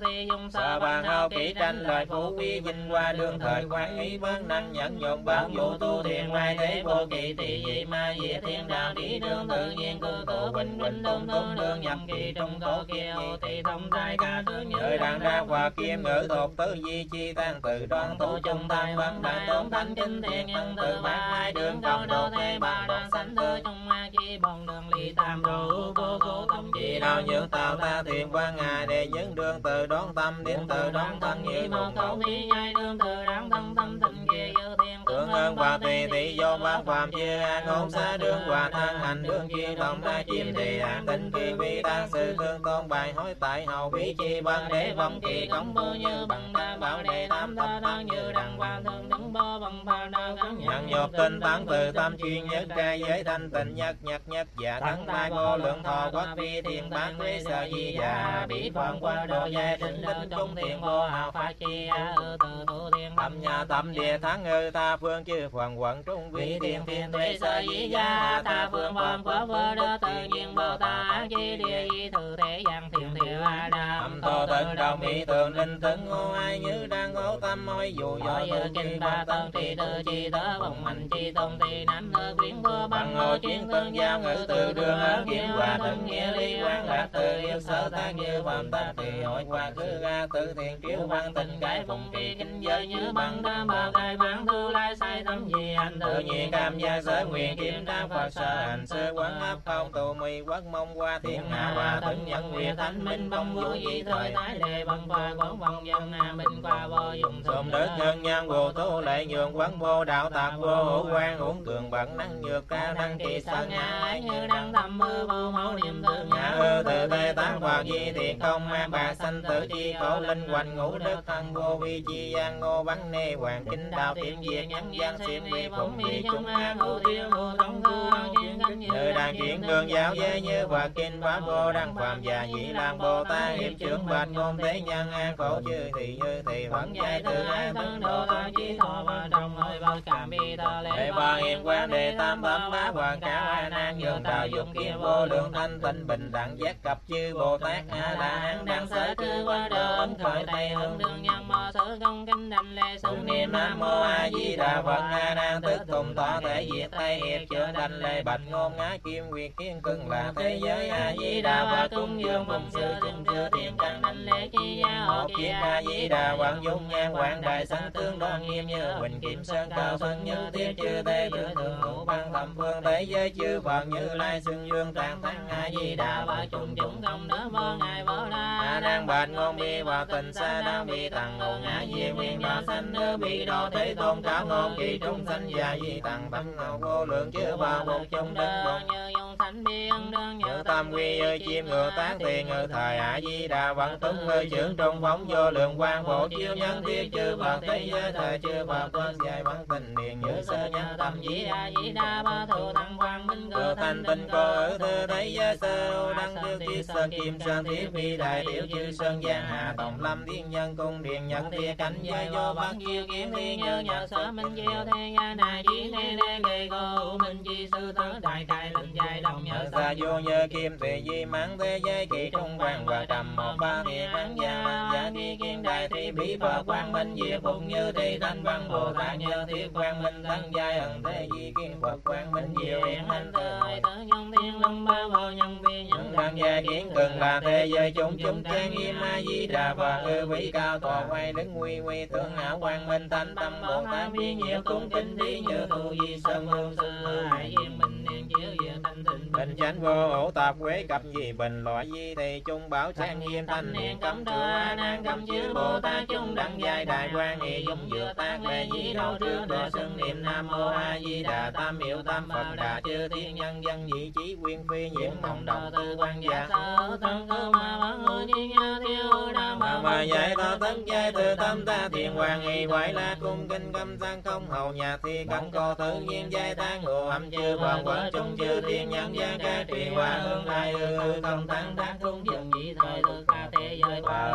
công sở bằng hao kỹ tranh lời phú quý vinh qua đương thời quan ý vấn năng nhẫn nhộn báo vũ tu thiền ngoài thế vô kỳ tỷ dị ma diệt thiên đạo lý đương tự nhiên cư tự huynh huynh đương tương đương nhậm kỳ trung cổ kia ô tỷ thông trai ca tướng như đàn ra hòa kim ngữ thuộc tứ di chi tan tự đoan tu chung tai văn đại tôn thánh chính thiên nhân tự ba hai đường câu đô thế ba đoàn sanh tư trong ma chi bồng đường ly tam đồ vô cố tâm chỉ đạo nhượng tạo ta thiền quan ngài để những đường tự đón tâm đến tự đón thân như một câu thi nhai đường tự đáng thân tâm tình kia như thiên tưởng ơn hòa tùy thị do bác phạm chia an ngôn xa đường hòa thang hành đường chia đồng ra chim thì an tình kỳ vi tăng sự thương tôn bài hối tại hậu bí chi bằng đế vong kỳ công bố như bằng đa bảo đệ tam thơ đơn như đăng quan thương đứng bó bằng phà đa gắn nhận nhột tinh tán từ tâm chuyên nhất trai giới thanh tịnh nhất nhất giả thắng mai ngô lượng thọ quốc vi thiền bát quế sở di già bị phần qua độ dài tinh linh trung thiền vô hào phá chi từ thủ thiên tâm nhà tâm địa thắng ngư ta phương chư phần quận trung vi thiền thiên tuệ sở di gia ta phương phần phở vơ đơ tự nhiên bồ tát chi địa di thừa thế gian thiền thiệu a đà âm tô tận đồng ý thường linh tấn ngô ai như đang ngố tâm hối dù do như kinh ba tân trì tư chi tớ bồng mạnh chi tôn thì nam thơ quyến vua bằng ngô chuyên tương giao ngữ từ đường ở kiến hòa tận nghĩa ly quan lạc từ yêu sở tác như phạm ta thì hội qua cứ ra tự thiền triếu văn tình cái phong kỳ kinh giới như băng đa bào gai bán thư lai sai tâm gì anh tự nhiên cam gia giới nguyện kim đa phật sở hành sơ quán áp không tù mì quốc mong qua thiên hạ hòa tận nhận nguyện thánh minh bông vũ di thời tái đề bằng phà quán vòng dân hà minh qua vô dùng sôm đất nhân nhân vô tu lệ nhường quán vô đạo tạc vô hữu quan uống cường bẩn năng nhược ca đăng kỳ sơn nhà ấy như đăng thầm mơ vô mẫu niệm thương nhà từ tê tán vào di thiện không ma bà sanh tử chi khổ linh hoành ngũ đức thân vô vi chi gian ngô bắn nê hoàng kính đạo tiệm diệt nhân gian xiêm vi phụng vi trung an hữu tiêu hữu tổng cư chuyên cánh như đàn chuyển đường giáo giới như và kinh pháp vô đăng phàm già dị làm bồ tát hiệp trưởng bạch ngôn thế nhân an khổ chư thì như thì vẫn dạy từ ai thân độ ta chí thọ và trong hơi bao cảm bi thọ lễ ba hiền quan đề tam tâm bá hoàng cáo a nan dường đạo dụng kia vô lượng thanh tịnh bình đẳng giác cập chư bồ tát a la hán đăng sở trư qua đời ấn khởi tây hương đường nhân mô sở công kinh đảnh lễ xưng niệm nam mô a di đà phật a nan tức tùng tọa thể diệt tây hiệp chữa đảnh lễ bạch ngôn ngã kim nguyệt kiến cưng là thế giới a di đà phật cung dương vùng sư chung chư thiên căn đảnh lễ chi gia hộ kiếp a di đà hoàng dung nhan quảng đại sanh tương đoan nghiêm như huỳnh kim sơn cao phân như thiên chư thế tử thường ngũ băng thầm phương thế giới chư phật như lai xưng dương tạng thắng a di đà và chung chúng không đỡ vô ngài vô đa a nan bạch ngôn bi và tình xa đang bị tặng ngộ ngã di nguyên đạo sanh nữ bị độ thế tôn cáo ngôn kỳ trung sanh già di tặng tâm ngộ vô lượng chư và một chung đức bồng như dung sanh bi ân đương như tam quy ơi chim ngựa tán tiền ngự thời a di đà vận tung ơi trưởng trung phóng vô lượng quang phổ chiếu nhân thiên chư phật thế giới thời chư phật quên dài văn tình niệm như sơ nhân tâm di a di đà ba thủ thăng quang minh cơ thanh tinh cô ở thư thế giới sơ đăng trước thiết sơn kim sơn thiết vi đại tiểu chư sơn giang hà tổng lâm thiên nhân cung điện nhật thiên cảnh giới vô bát chiêu kiếm thiên như nhật sở minh chiêu thế gia đại chí thế đế gây cô minh chi sư tớ đại cai linh dài đồng nhật xa vô như kim tùy di mãn thế giới kỳ trung quang và trầm một ba thiên mãn gia văn giả nghi kiên đại thi bí phật quang minh diệt phục như thi thanh văn bồ tát như thiết quang minh thân giai ẩn thế di kiên phật quang minh diệu hiện hành thời tử nhân thiên long ba vô nhân viên nhân đăng gia kiến cường là thế giới chúng chúng trang nghiêm a di đà và ư vĩ cao tòa quay đứng nguy nguy thượng hảo quang minh thanh tâm bồ tát vi nhiều cung kính thí như tu di sơn hương sư hải diên bình niên chiếu diệu thanh tịnh bình chánh vô ổ tạp quế cập gì bình loại di thì trung bảo trang nghiêm thanh niên cấm trừ a nan cấm chư bồ tát chúng đăng giai đại quang nghị dung dựa tác lệ di đầu trước đồ xưng niệm nam mô a di đà tam hiệu tam phật đà chư thiên nhân dân vị trí quyên phi nhiễm mộng đầu tư quan giả sở thân cơ ma bản ngôi chi nha thiêu đa mà dạy ta tấn giai từ tâm ta thiền hoàng nghị quải la cung kinh câm sang không hầu nhà thi cẩn cô tự nhiên giai ta ngộ âm chư phật quẩn trung chư thiên nhân gian ca trì hòa hương lai không tăng tác cung dừng vị thời lực ca thế giới qua ở tây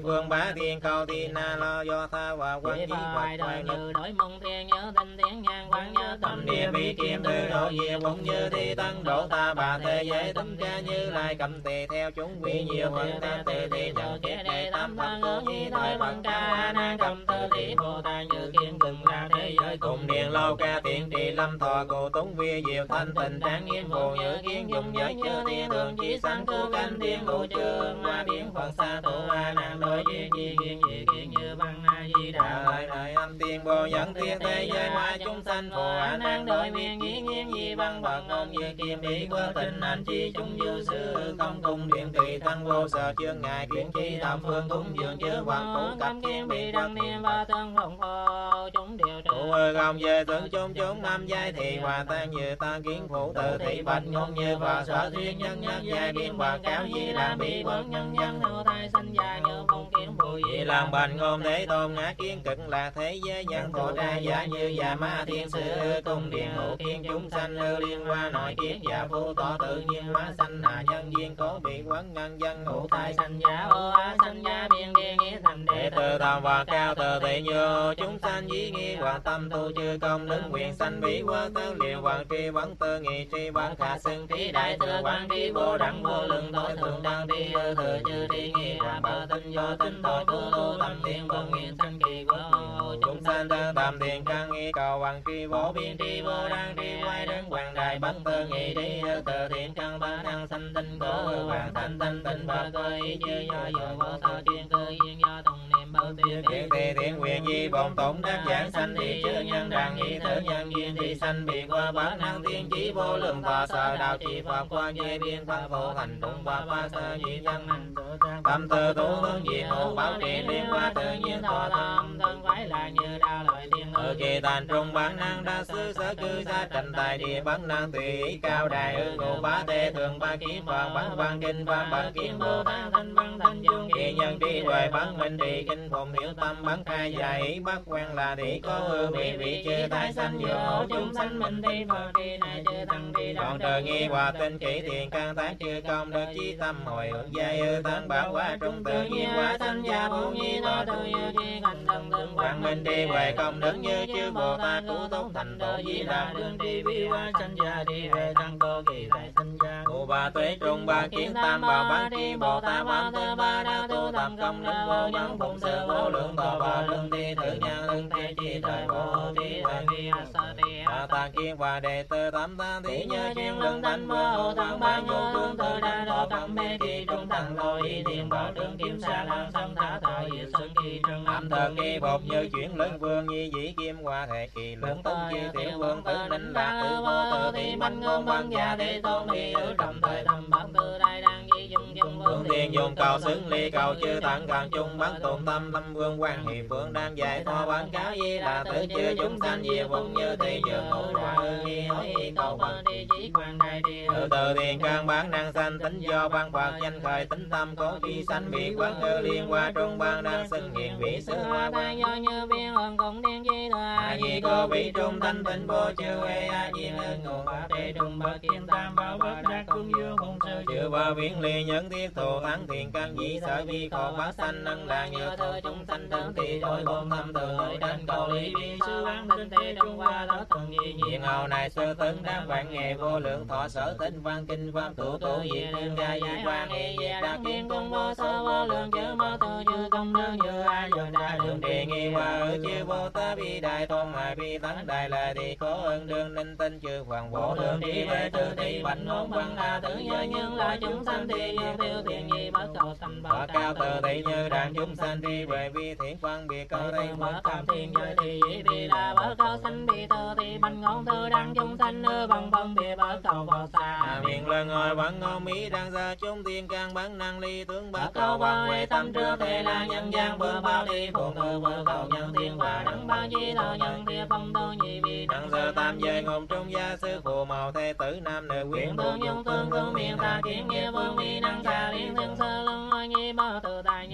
vương bá thiên cầu thiên na lo do tha và quan chí hoài hoài như đổi mong thiên nhớ tinh tiếng nhan quan nhớ tâm địa bi kim tư độ diệu bụng như thi tăng độ ta bà thế giới tính ca như lai cầm tỳ theo chúng vi nhiều hơn ta tề tỳ nhờ kết đệ tam thăng ngữ nhi thôi bằng ca nan cầm tư tỷ bồ tát như kiên cường là thế giới cùng điện lâu ca thiện trì lâm thọ cụ túng vi diệu thanh tịnh tráng nghiêm phù như kiến dùng giới chư thiên thường chỉ sanh cư canh thiên cụ trường hoa biến phật xa tụ a nan đối duyên di kiến dị kiến như văn a di đà đại âm tiên bồ dẫn thiên thế giới hóa chúng sanh phù a nan đối viên dĩ nhiên di văn phật ngôn như kim đi qua tình anh chi chúng du sư không cung điện tùy tăng vô sở chương ngài kiến chi tam phương cúng dường chứa hoàng phủ cấp kiến bị đăng niệm và thân hồng phô chúng đều trụ không về tưởng chốn chốn năm giai thì hòa tan như ta kiến phủ tự thị bạch ngôn như và sở duyên nhân nhất giai biến hòa cáo di đà bị quân nhân dân hữu thai sanh gia như phong kiến bùi dị làm bạch ngôn thế tôn ngã kiến cực là thế giới nhân thổ ra giả như già ma thiên sư cung điện hữu kiến chúng sanh liên hoa nội kiến giả phu tỏ tự nhiên hóa sanh hà nhân duyên cố bị quấn nhân dân hữu thai sanh giả ô á sanh gia biên địa nghĩa thành đệ tử tam và cao tự thị như chúng sanh dĩ nghi hòa tâm tu chư công đức nguyện sanh bí quá tứ liệu hoàng tri vấn tư nghị tri văn khả xưng trí đại thừa quan tri vô đẳng vô lượng tối thượng đăng tri thừa chư tri nghi hòa bờ tinh do tinh tội tu tâm thiên vân nguyện sanh kỳ của chúng sanh thân tam thiền căn nghi cầu hoàng tri vô biên tri vô đăng tri quay đến hoàng đại bất tư nghị tri từ thiện căn ba năng sanh tinh của hoàng thanh tinh tinh bờ cơ ý chư do dội vô thơ chuyên cơ duyên do tùng niệm bờ tiên thiện thị thiện nguyện di bổn tụng đắc giảng sanh thị chư nhân đàn nhị thử nhân duyên thị sanh bị qua bát năng thiên chí vô lượng thọ sở đạo trì pháp qua dây biên pháp phổ hành tụng qua qua sơ dị nhân hành tâm tư tu hướng diệt hộ bảo trì liên qua tự nhiên thọ tâm thân phải là như đa lợi thiên ở kỳ tàn trung bản năng đa sư sở cư gia trần tài địa bản năng tùy ý cao đài ư ngộ bá tê thường ba kiếm hoàng bản văn kinh văn bản kiếm bồ tát thanh văn thanh dương kỳ nhân trí huệ bản minh trì kinh phụng hiểu tâm bản khai giải ý bắt quen là thị có hư vị chư tái sanh dự hộ chúng sanh minh thi phật trì này chư tăng trì đoạn trời nghi hòa tinh kỷ thiện căn tán chư công đức chí tâm hồi hướng giai ư tăng bảo hóa trung tự nhiên hóa sanh gia bổ nhi thọ tự như chi thành thần tương quang minh trì huệ công đức như chư bồ tát cứu tốt thành tổ di đà đương trì vi hóa sanh gia trì huệ tăng tô kỳ tại sanh gia ngũ ba tuế trung ba kiến tam bảo ba tri bồ tát ba tư ba đa tu tâm công đức vô nhân phụng sự vô lượng thọ ba đương thi thử nhân lương thế chi thời vô trí thời vi sa ti ta kiến và đệ tử tam ta thị như chuyên lương thanh mơ hộ thắng ba nhu tương tự đa đo cầm mê kỳ trung thằng lôi y thiền bảo trương kim sa lan sông thả thọ diệt xuân kỳ trân âm thờ kỳ bột như chuyển lớn vương nhi dĩ kim hòa thể kỳ lớn tông chư tiểu vương tử ninh lạc tự vô tự thị bánh ngôn văn gia thế tôn đi ở trong thời thầm bản cư đại đang di dùng dùng vương thiên dùng cầu xứng ly cầu chư tặng càng chung bắn tụng tâm tâm vương quan hiệp vương đang giải thoa bán cáo di là tự chư chúng sanh diệt vùng như thị dược hữu ra nghi hỏi cầu bằng đi chỉ quan đại địa từ thiền căn bản năng sanh tính do ban phật danh khởi tính tâm cố chi sanh bị quán hư liên qua trung ban đang xưng hiện vị sư hoa ban do như biên hồn cộng thiên chi thừa a di cô vị trung thanh tịnh vô chư huệ a di hương ngộ ba tề trung ba kim tam bảo bất đắc cung dương hùng sư chư ba viễn ly nhân thiết thù thắng thiền căn dĩ sở vi khổ bát sanh năng là như thơ chúng sanh thân thị tội bổn thâm từ tới đến cầu lý vi sư văn tinh thế trung hoa đó thần nhi nhiên hầu này sư tấn đang vạn nghề vô lượng thọ sở tính văn kinh văn thủ tu diệt đương gia giải quan y diệt đa kiến cung vô sơ vô lượng chữ mơ tu chư công đơn như a dần đa đường trì nghi hoa ở chư vô tá bi đại tôn hải bi tấn đại là thì có ơn đương ninh tinh chư hoàng vô lượng trì về tư thị bạch ngôn văn đa tử giới nhân là chúng sanh thì như tiêu thiền nhi bất cầu sanh bất cao tự thị như đàn chúng sanh thi về vi thiện văn biệt cơ đây bất tam thiên giới thì dĩ bi đa bất cao sanh bi tư thị bạch ngôn thư đăng chúng sanh ư bằng phân biệt bất cầu vào xa miệng lời ngồi bằng ngôn mỹ đang ra chúng thiên căn bản năng ly tướng bất cầu bằng huệ tâm trước thế là nhân gian bữa bao đi phụng thư bữa cầu nhân thiên và đăng ba chi thọ nhân thiên phong tu nhị vi đăng sơ tam giới ngôn trung gia sư phụ màu thế tử nam nữ quyển tương dung tương miệng ta kiến nghĩa vương mi đăng xa liên thương sơ lưng nhi mơ tự tài như kiến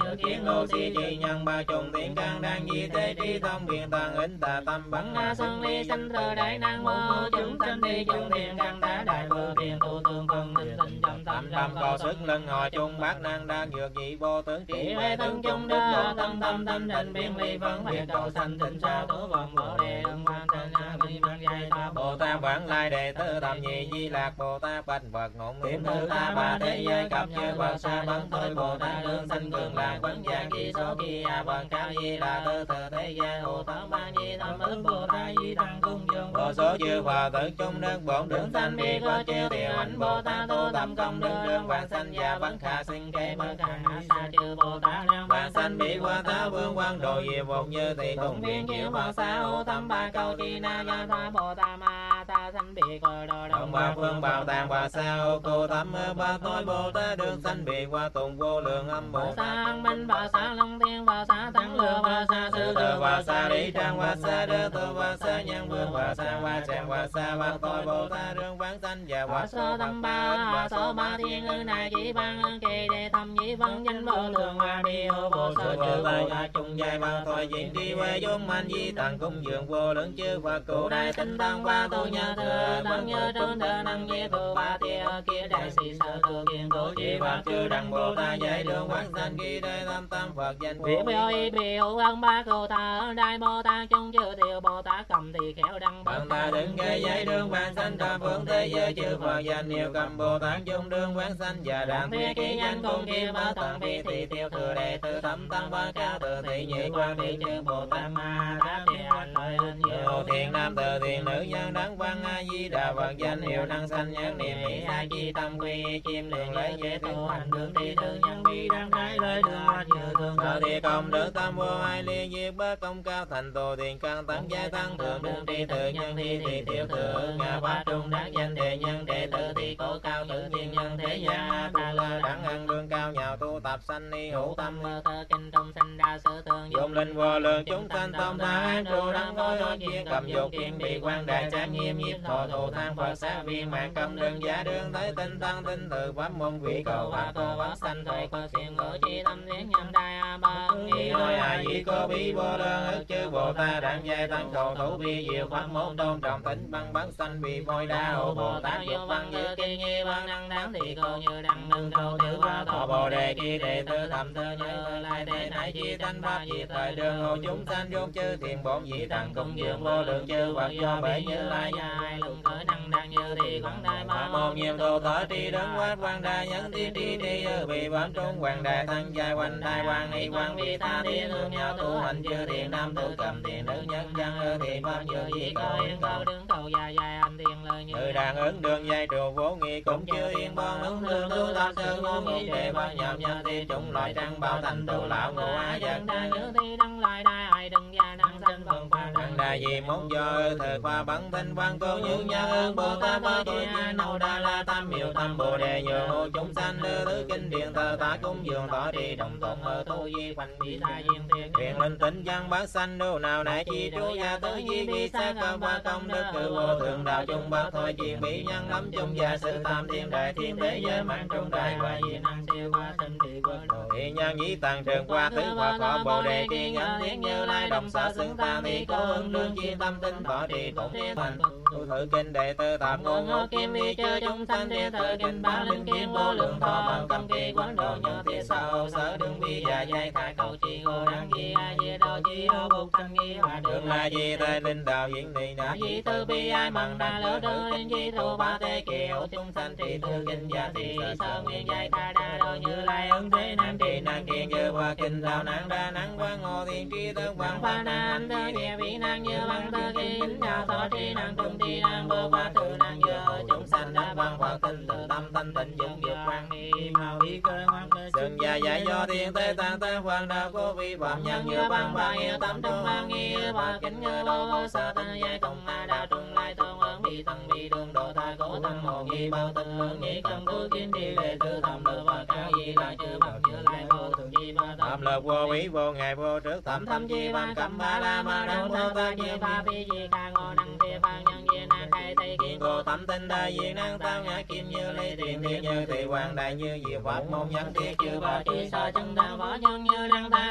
biến đô si chi nhân ba trùng thiện căn đan di tế trí thông biện tàng ính tà tâm bắn na xuân ly sanh thơ đại năng mô chúng sanh đi chung thiện căn tá đại bờ thiện tu tương phân linh sinh trong tâm tâm cầu sức lưng hồi chung bát năng đan dược dị vô tướng trị huệ thân chung đức độ tâm tâm tâm định biên ly phân biệt cầu sanh tịnh sao tổ vọng bồ đề ân quan thân vi văn giai ta bồ tát vãng lai đệ tử thập nhị di lạc bồ tát bạch vật ngôn niệm thứ ta ba thế giới cập chư Phật sa bấn thôi bồ tát lương sanh cường lạc vấn gia kỳ số kỳ a bằng cao di là tư thừa thế gian hộ thắng ba nhi tâm ức bồ tát di tăng cung dương vô số chư Phật tử chung đức bổn đường sanh bi có chư tiểu ảnh bồ tát tu tâm công đức đương vạn sanh gia vấn khả sinh kế bất khả hạ sa chư bồ tát đương vạn sanh bị qua tá vương quan đồ diệu một như thì cùng viên chư Phật sa hộ thăm ba câu chi na do tha bồ tát ma ta sanh bị cờ đồ đồng ba phương bảo tàng và sa ô cô thăm ba tối bồ tát đương sanh bị qua tùng vô lượng âm bồ tát minh bà sa long thiên bà sa tăng lừa bà sa sư thừa bà sa lý trang bà sa đơ tu bà sa nhân vương bà sa hoa tràng bà sa ba tối bồ tát đương vãng sanh và bà sơ tâm ba sơ ba thiên ư này chỉ ban ơn kỳ để thăm nhĩ văn danh vô lượng hoa bi ô vô sơ chư bồ tát chung dài ba thôi diễn đi huệ vốn mạnh di tặng cung dường vô lượng chư Phật cụ đại tinh tăng ba tu nhớ thừa tăng nhớ trơn thơ năng di tu ba tia kia đại sĩ sở tu kiên cố chỉ Phật chư đăng bồ tát dạy đường quán sanh kỳ đại tam tam Phật danh vị biểu y biểu ân ba cầu ta đại bồ tát chung chư tiểu bồ tát cầm thì khéo đăng bằng ta đứng gây dạy đường quán sanh tam phương thế giới chư Phật danh nhiều cầm bồ tát chung đường quán sanh và đàn thế ký danh cùng kia ba thần phi thị tiêu thừa đệ tử thẩm tăng ba cao từ thị nhị quan thị chư bồ tát ma đáp địa anh lợi hình nhiều thiện nam từ thiện nữ nhân đắng văn a di đà Phật danh hiệu năng sanh nhân niệm mỹ a chi tâm quy chim liền lấy dễ tu hành đường đi thương nhân bi đăng thái lời đường hoa chư thương thọ thì công đức tâm vô ai liên diệt bớt công cao thành tổ thiện căn tăng giai tăng thượng đường đi tự nhân thi thì tiểu thượng ngã bá trung đáng danh đệ nhân đệ tử thì cổ cao tử thiên nhân thế gia ta lơ đẳng ăn đương cao nhào tu tập sanh ni hữu tâm mơ thơ kinh trung sanh đa sở thường dụng linh vô lượng chúng sanh tâm tha an trụ đăng ngôi đối chiên cầm dục kiên bị quan đại trang nghiêm nhiếp thọ thù thang Phật xá viên mạng cầm đương giá đương thấy tinh tăng tinh từ pháp môn vị cầu và cơ vắng sanh thoại cơ xiên ngữ chi tâm thiến nhân đại a ba nghi nói a di cô bí vô lượng ức chư bồ tát đẳng giai tăng cầu thủ bi diệu pháp môn tôn trọng tính băng bắn sanh bị voi đa hộ bồ tát vô văn như kinh nghi văn năng đáng thì cầu như đăng nâng cầu tiểu ba thọ bồ đề chi đệ tử thầm thơ nhớ lại thế nãy chi thanh pháp di thời đường hộ chúng sanh vô chư thiền bổn dị tăng cung dường vô lượng chư Phật do bể như lai dài lùng khởi năng đang như thì quảng đại ma môn nhiệm tu thọ tri đấng quát quang đa nhân thiên tri tri bị bám trung hoàng đại thân dài quanh đại quang y quang vi tha thiên thương nhau tu hành chư thiện nam tử cầm thiện nữ nhân dân thiện pháp như dị cầu yên cầu đứng cầu dài dài anh thiện lời như đàn ứng đường dây trụ vô nghi cũng chưa yên bon ứng thương tu tập sự vô nghi để ban nhập nhân thiên chủng loại trăng bao thành tu lão ngộ á dân đa như thi đăng lại đại ai đừng gia năng sanh phần pha đăng đa gì món do thời qua bắn thanh văn cô như nhân ơn bồ tát ba tôi nha nâu đa la tam miệu tam bồ đề nhờ hộ chúng sanh đưa thứ kinh điện thờ tá cúng dường tỏ trì đồng tụng ở tu di khoanh bị tha duyên thiên thiện linh tính văn bát sanh đô nào nãy chi chú gia tứ di bi sát cơ qua công đức cử vô thượng đạo chung bát thôi chuyện bị nhân lắm chung gia sự tam thiên đại thiên thế giới mạng trung đại hoài diện năng siêu qua sinh thị quân đồ thị nhân dĩ tàng trường qua tứ Phật thọ bồ đề chi nhân thiên như lai đồng sở xứng tam thi câu ứng đương chi tâm tinh tỏ trì tụng thiên thành tu thử kinh đệ tử tạm ngôn ngô kim vi chư chúng sanh thiên thời kinh ba linh kim vô lượng thọ bằng cầm kỳ quán đồ nhờ thị sao sở đương vi và dây thả cầu chi ngô đăng chi a di đô chi ô bục sanh nghi hòa đường la di tê linh đạo diễn ni na di tư bi ai măng đa lỡ đơ linh di thu ba tê kiều chúng sanh thị tư kinh gia thị sơ nguyên dây tha đa đô như lai ứng thế nam trì năng kiên chư qua kinh đạo năng đa năng quang ngô thiên tri tương quang pha nan thơ địa vị năng như băng thơ kỳ kính đạo thọ tri năng trung tri năng bơ qua tự năng dơ chúng sanh đa văn Phật tinh tự tâm thanh tịnh dưỡng dược quan nghi màu ý cơ ngoan cơ sừng già dạy do thiên tế tăng tế hoàng đạo cố vi phạm nhân như băng ba yêu tâm trung an nghi và kính như lô vô sa tân giai cùng ma đa trung lai tôn ơn bị tăng bị đường độ tha cố tâm hồ nghi bao tư ơn nhĩ cầm tư kiến đi đệ tử thầm lự và cao di là chư Phật như lai vô thường chi ba tâm lực vô ý vô ngày vô trước thầm thâm chi văn cầm ba la ma đăng vô ta chi pha phi chi ca ngô đăng thi phan nhân viên năng khai tây kiến cô tâm tinh đại diện năng tam ngã kim như ly thiện thiên như thị hoàng đại như diệu pháp môn nhân thiết chư ba chi so chân tam võ nhân như đăng ta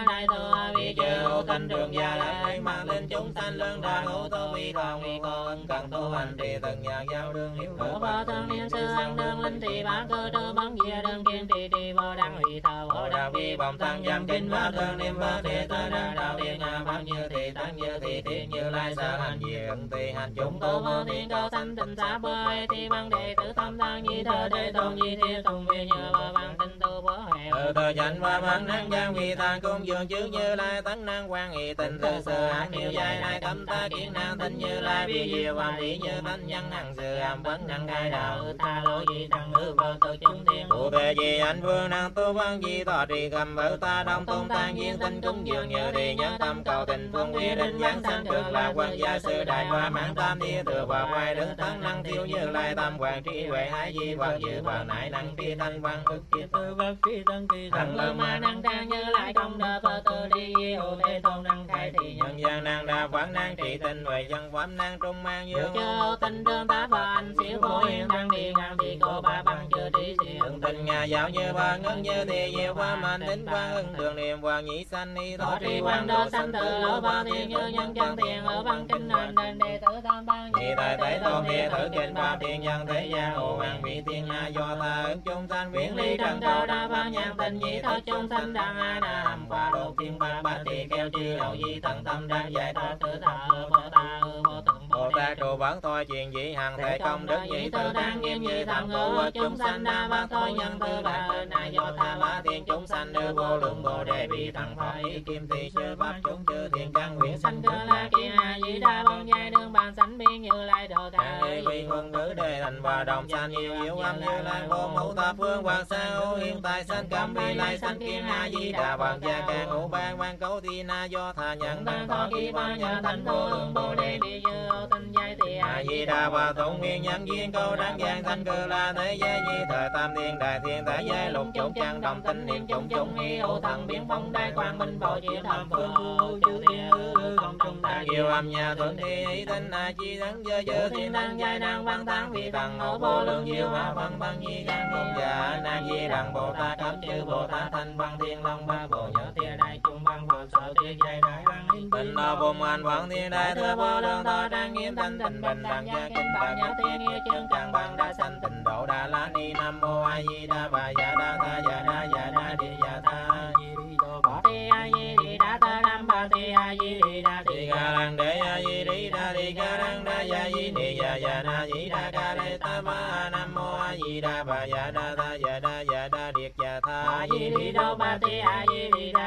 sanh trường gia lại mang lên chúng sanh lương đàn hữu tô vi thọ nguy cô ân cần tu hành trì từng nhà giao đương hiếu Bố vợ thân niên sư ăn đương linh trì bá cơ trơ bấn dìa đương kiên trì trì vô đăng hỷ thờ vô đăng vi bồng tăng giam kinh bá thân niệm bá thế tơ đăng đạo điện hạ bao nhiêu thì tăng như thì thiên như lai sở hành diện thì hành chúng tô vô thiên cao sanh tình xã bơi thì băng đệ tử tâm tăng nhi thơ đệ tôn nhi thiên tùng vi nhờ bờ băng tinh tu bố hẹo thơ chánh và băng năng giang vi than cung dường trước như lai tấn năng quan nghị tình thư sơ ác niêu dài nay cấm ta kiến năng tinh như lai vi diệu hoàng lý như thánh nhân hằng sự am vấn năng khai đạo tha lỗi gì tăng ngữ vợ tự chúng thiên cụ thể gì anh vương năng tu văn di thọ trì cầm vợ ta đông tôn tan viên tinh cúng dường như đi nhớ tâm cầu tình phương quy định giáng sanh cực là quan gia sư đại qua mãn tam thi thừa và quay đức tấn năng thiếu như lai tam hoàng trí huệ hải di hoàng dự và nại năng phi thanh văn ức kiệt tư văn phi tân kỳ thằng lơ ma năng trang như lại công đơ phơ tư đi yêu thế tôn năng khai thị nhân gian năng đa quán năng trị tinh huệ dân pháp năng trung mang dương chớ tinh tương tá và anh xíu vô hiền năng đi ngang đi cô ba bằng chưa trí siêu tình nhà giáo như ba ngân như thì diệu qua mạnh tính quan hưng thường niệm hoàng nhĩ sanh ni thọ trì quan đô sanh tử ở ba thiên như nhân chân thiền ở văn kinh hành đền đệ tử tam ban nhị tài tế tôn địa tử kinh ba thiên nhân thế gian hộ hoàng vị thiên na do ta ứng chung sanh viễn ly trần châu đa ban nhàn tình nhị thọ chung sanh đăng a na hàm qua đô thiên ba bát tỳ kêu chư hậu di thần tâm đang giải thoát tự thọ bồ ta vô tượng bồ tát trụ bản thôi truyền dĩ hằng thể công đức nhị tự đáng nghiêm như tham ngũ chúng sanh đa bát thôi nhân tư ba na do tha ba thiên chúng sanh đưa vô lượng bồ đề bị thằng phải kim tỳ sư pháp chúng chư thiên căn nguyện sanh cơ la kia a di đa băng giai nương bàn sanh biên như lai đồ thà vi huân ngữ đề thành và đồng sanh nhiều yếu âm như lai vô mẫu ta phương hoàng sa ô hiện tại sanh cam vi lai sanh kiên a di đà hoàng gia ca ngũ ban ban cấu thi na do thà nhận ban thọ kỳ ba nhà thành vô lượng bồ đề bị dư ô tinh giai thì a di đà và tụng nguyên nhân duyên câu đáng gian sanh cơ la thế giới di thời tam thiên đại thiên tại giới lục chúng trang đồng tinh niệm chúng chúng nghi ô thần biến phong đại quang minh bảo chỉ thầm phương chư thiên không trung ta kiều âm nhà thuận thi ý tinh a chi thắng dơ dơ thiên đăng giai năng văn thắng vì thần hậu vô lượng diệu hóa văn văn nhi gan công giả na di đằng bồ tát cấm chư bồ tát thanh văn thiên long ba bồ nhớ thiên đại trung văn phật sở thiên giai đại văn tinh đô vùng hành văn thiên đại thừa vô lượng thọ trang nghiêm thanh tịnh bình đẳng gia kinh bà nhớ thiên nghĩa chương càng bằng đa sanh tịnh độ đà la ni nam mô a di đà bà dạ đa tha dạ đa đi dạ tha di đi đô bà ti a di đi đa tha nam bà ti a di đi đa ti ca đăng đế a di đi đa đi ca đăng đa dạ di ni dạ dạ na di đa ca lê ta ma nam mô a di đà bà dạ đa tha dạ đa điệt dạ tha a di đi đô bà ti a di đi đa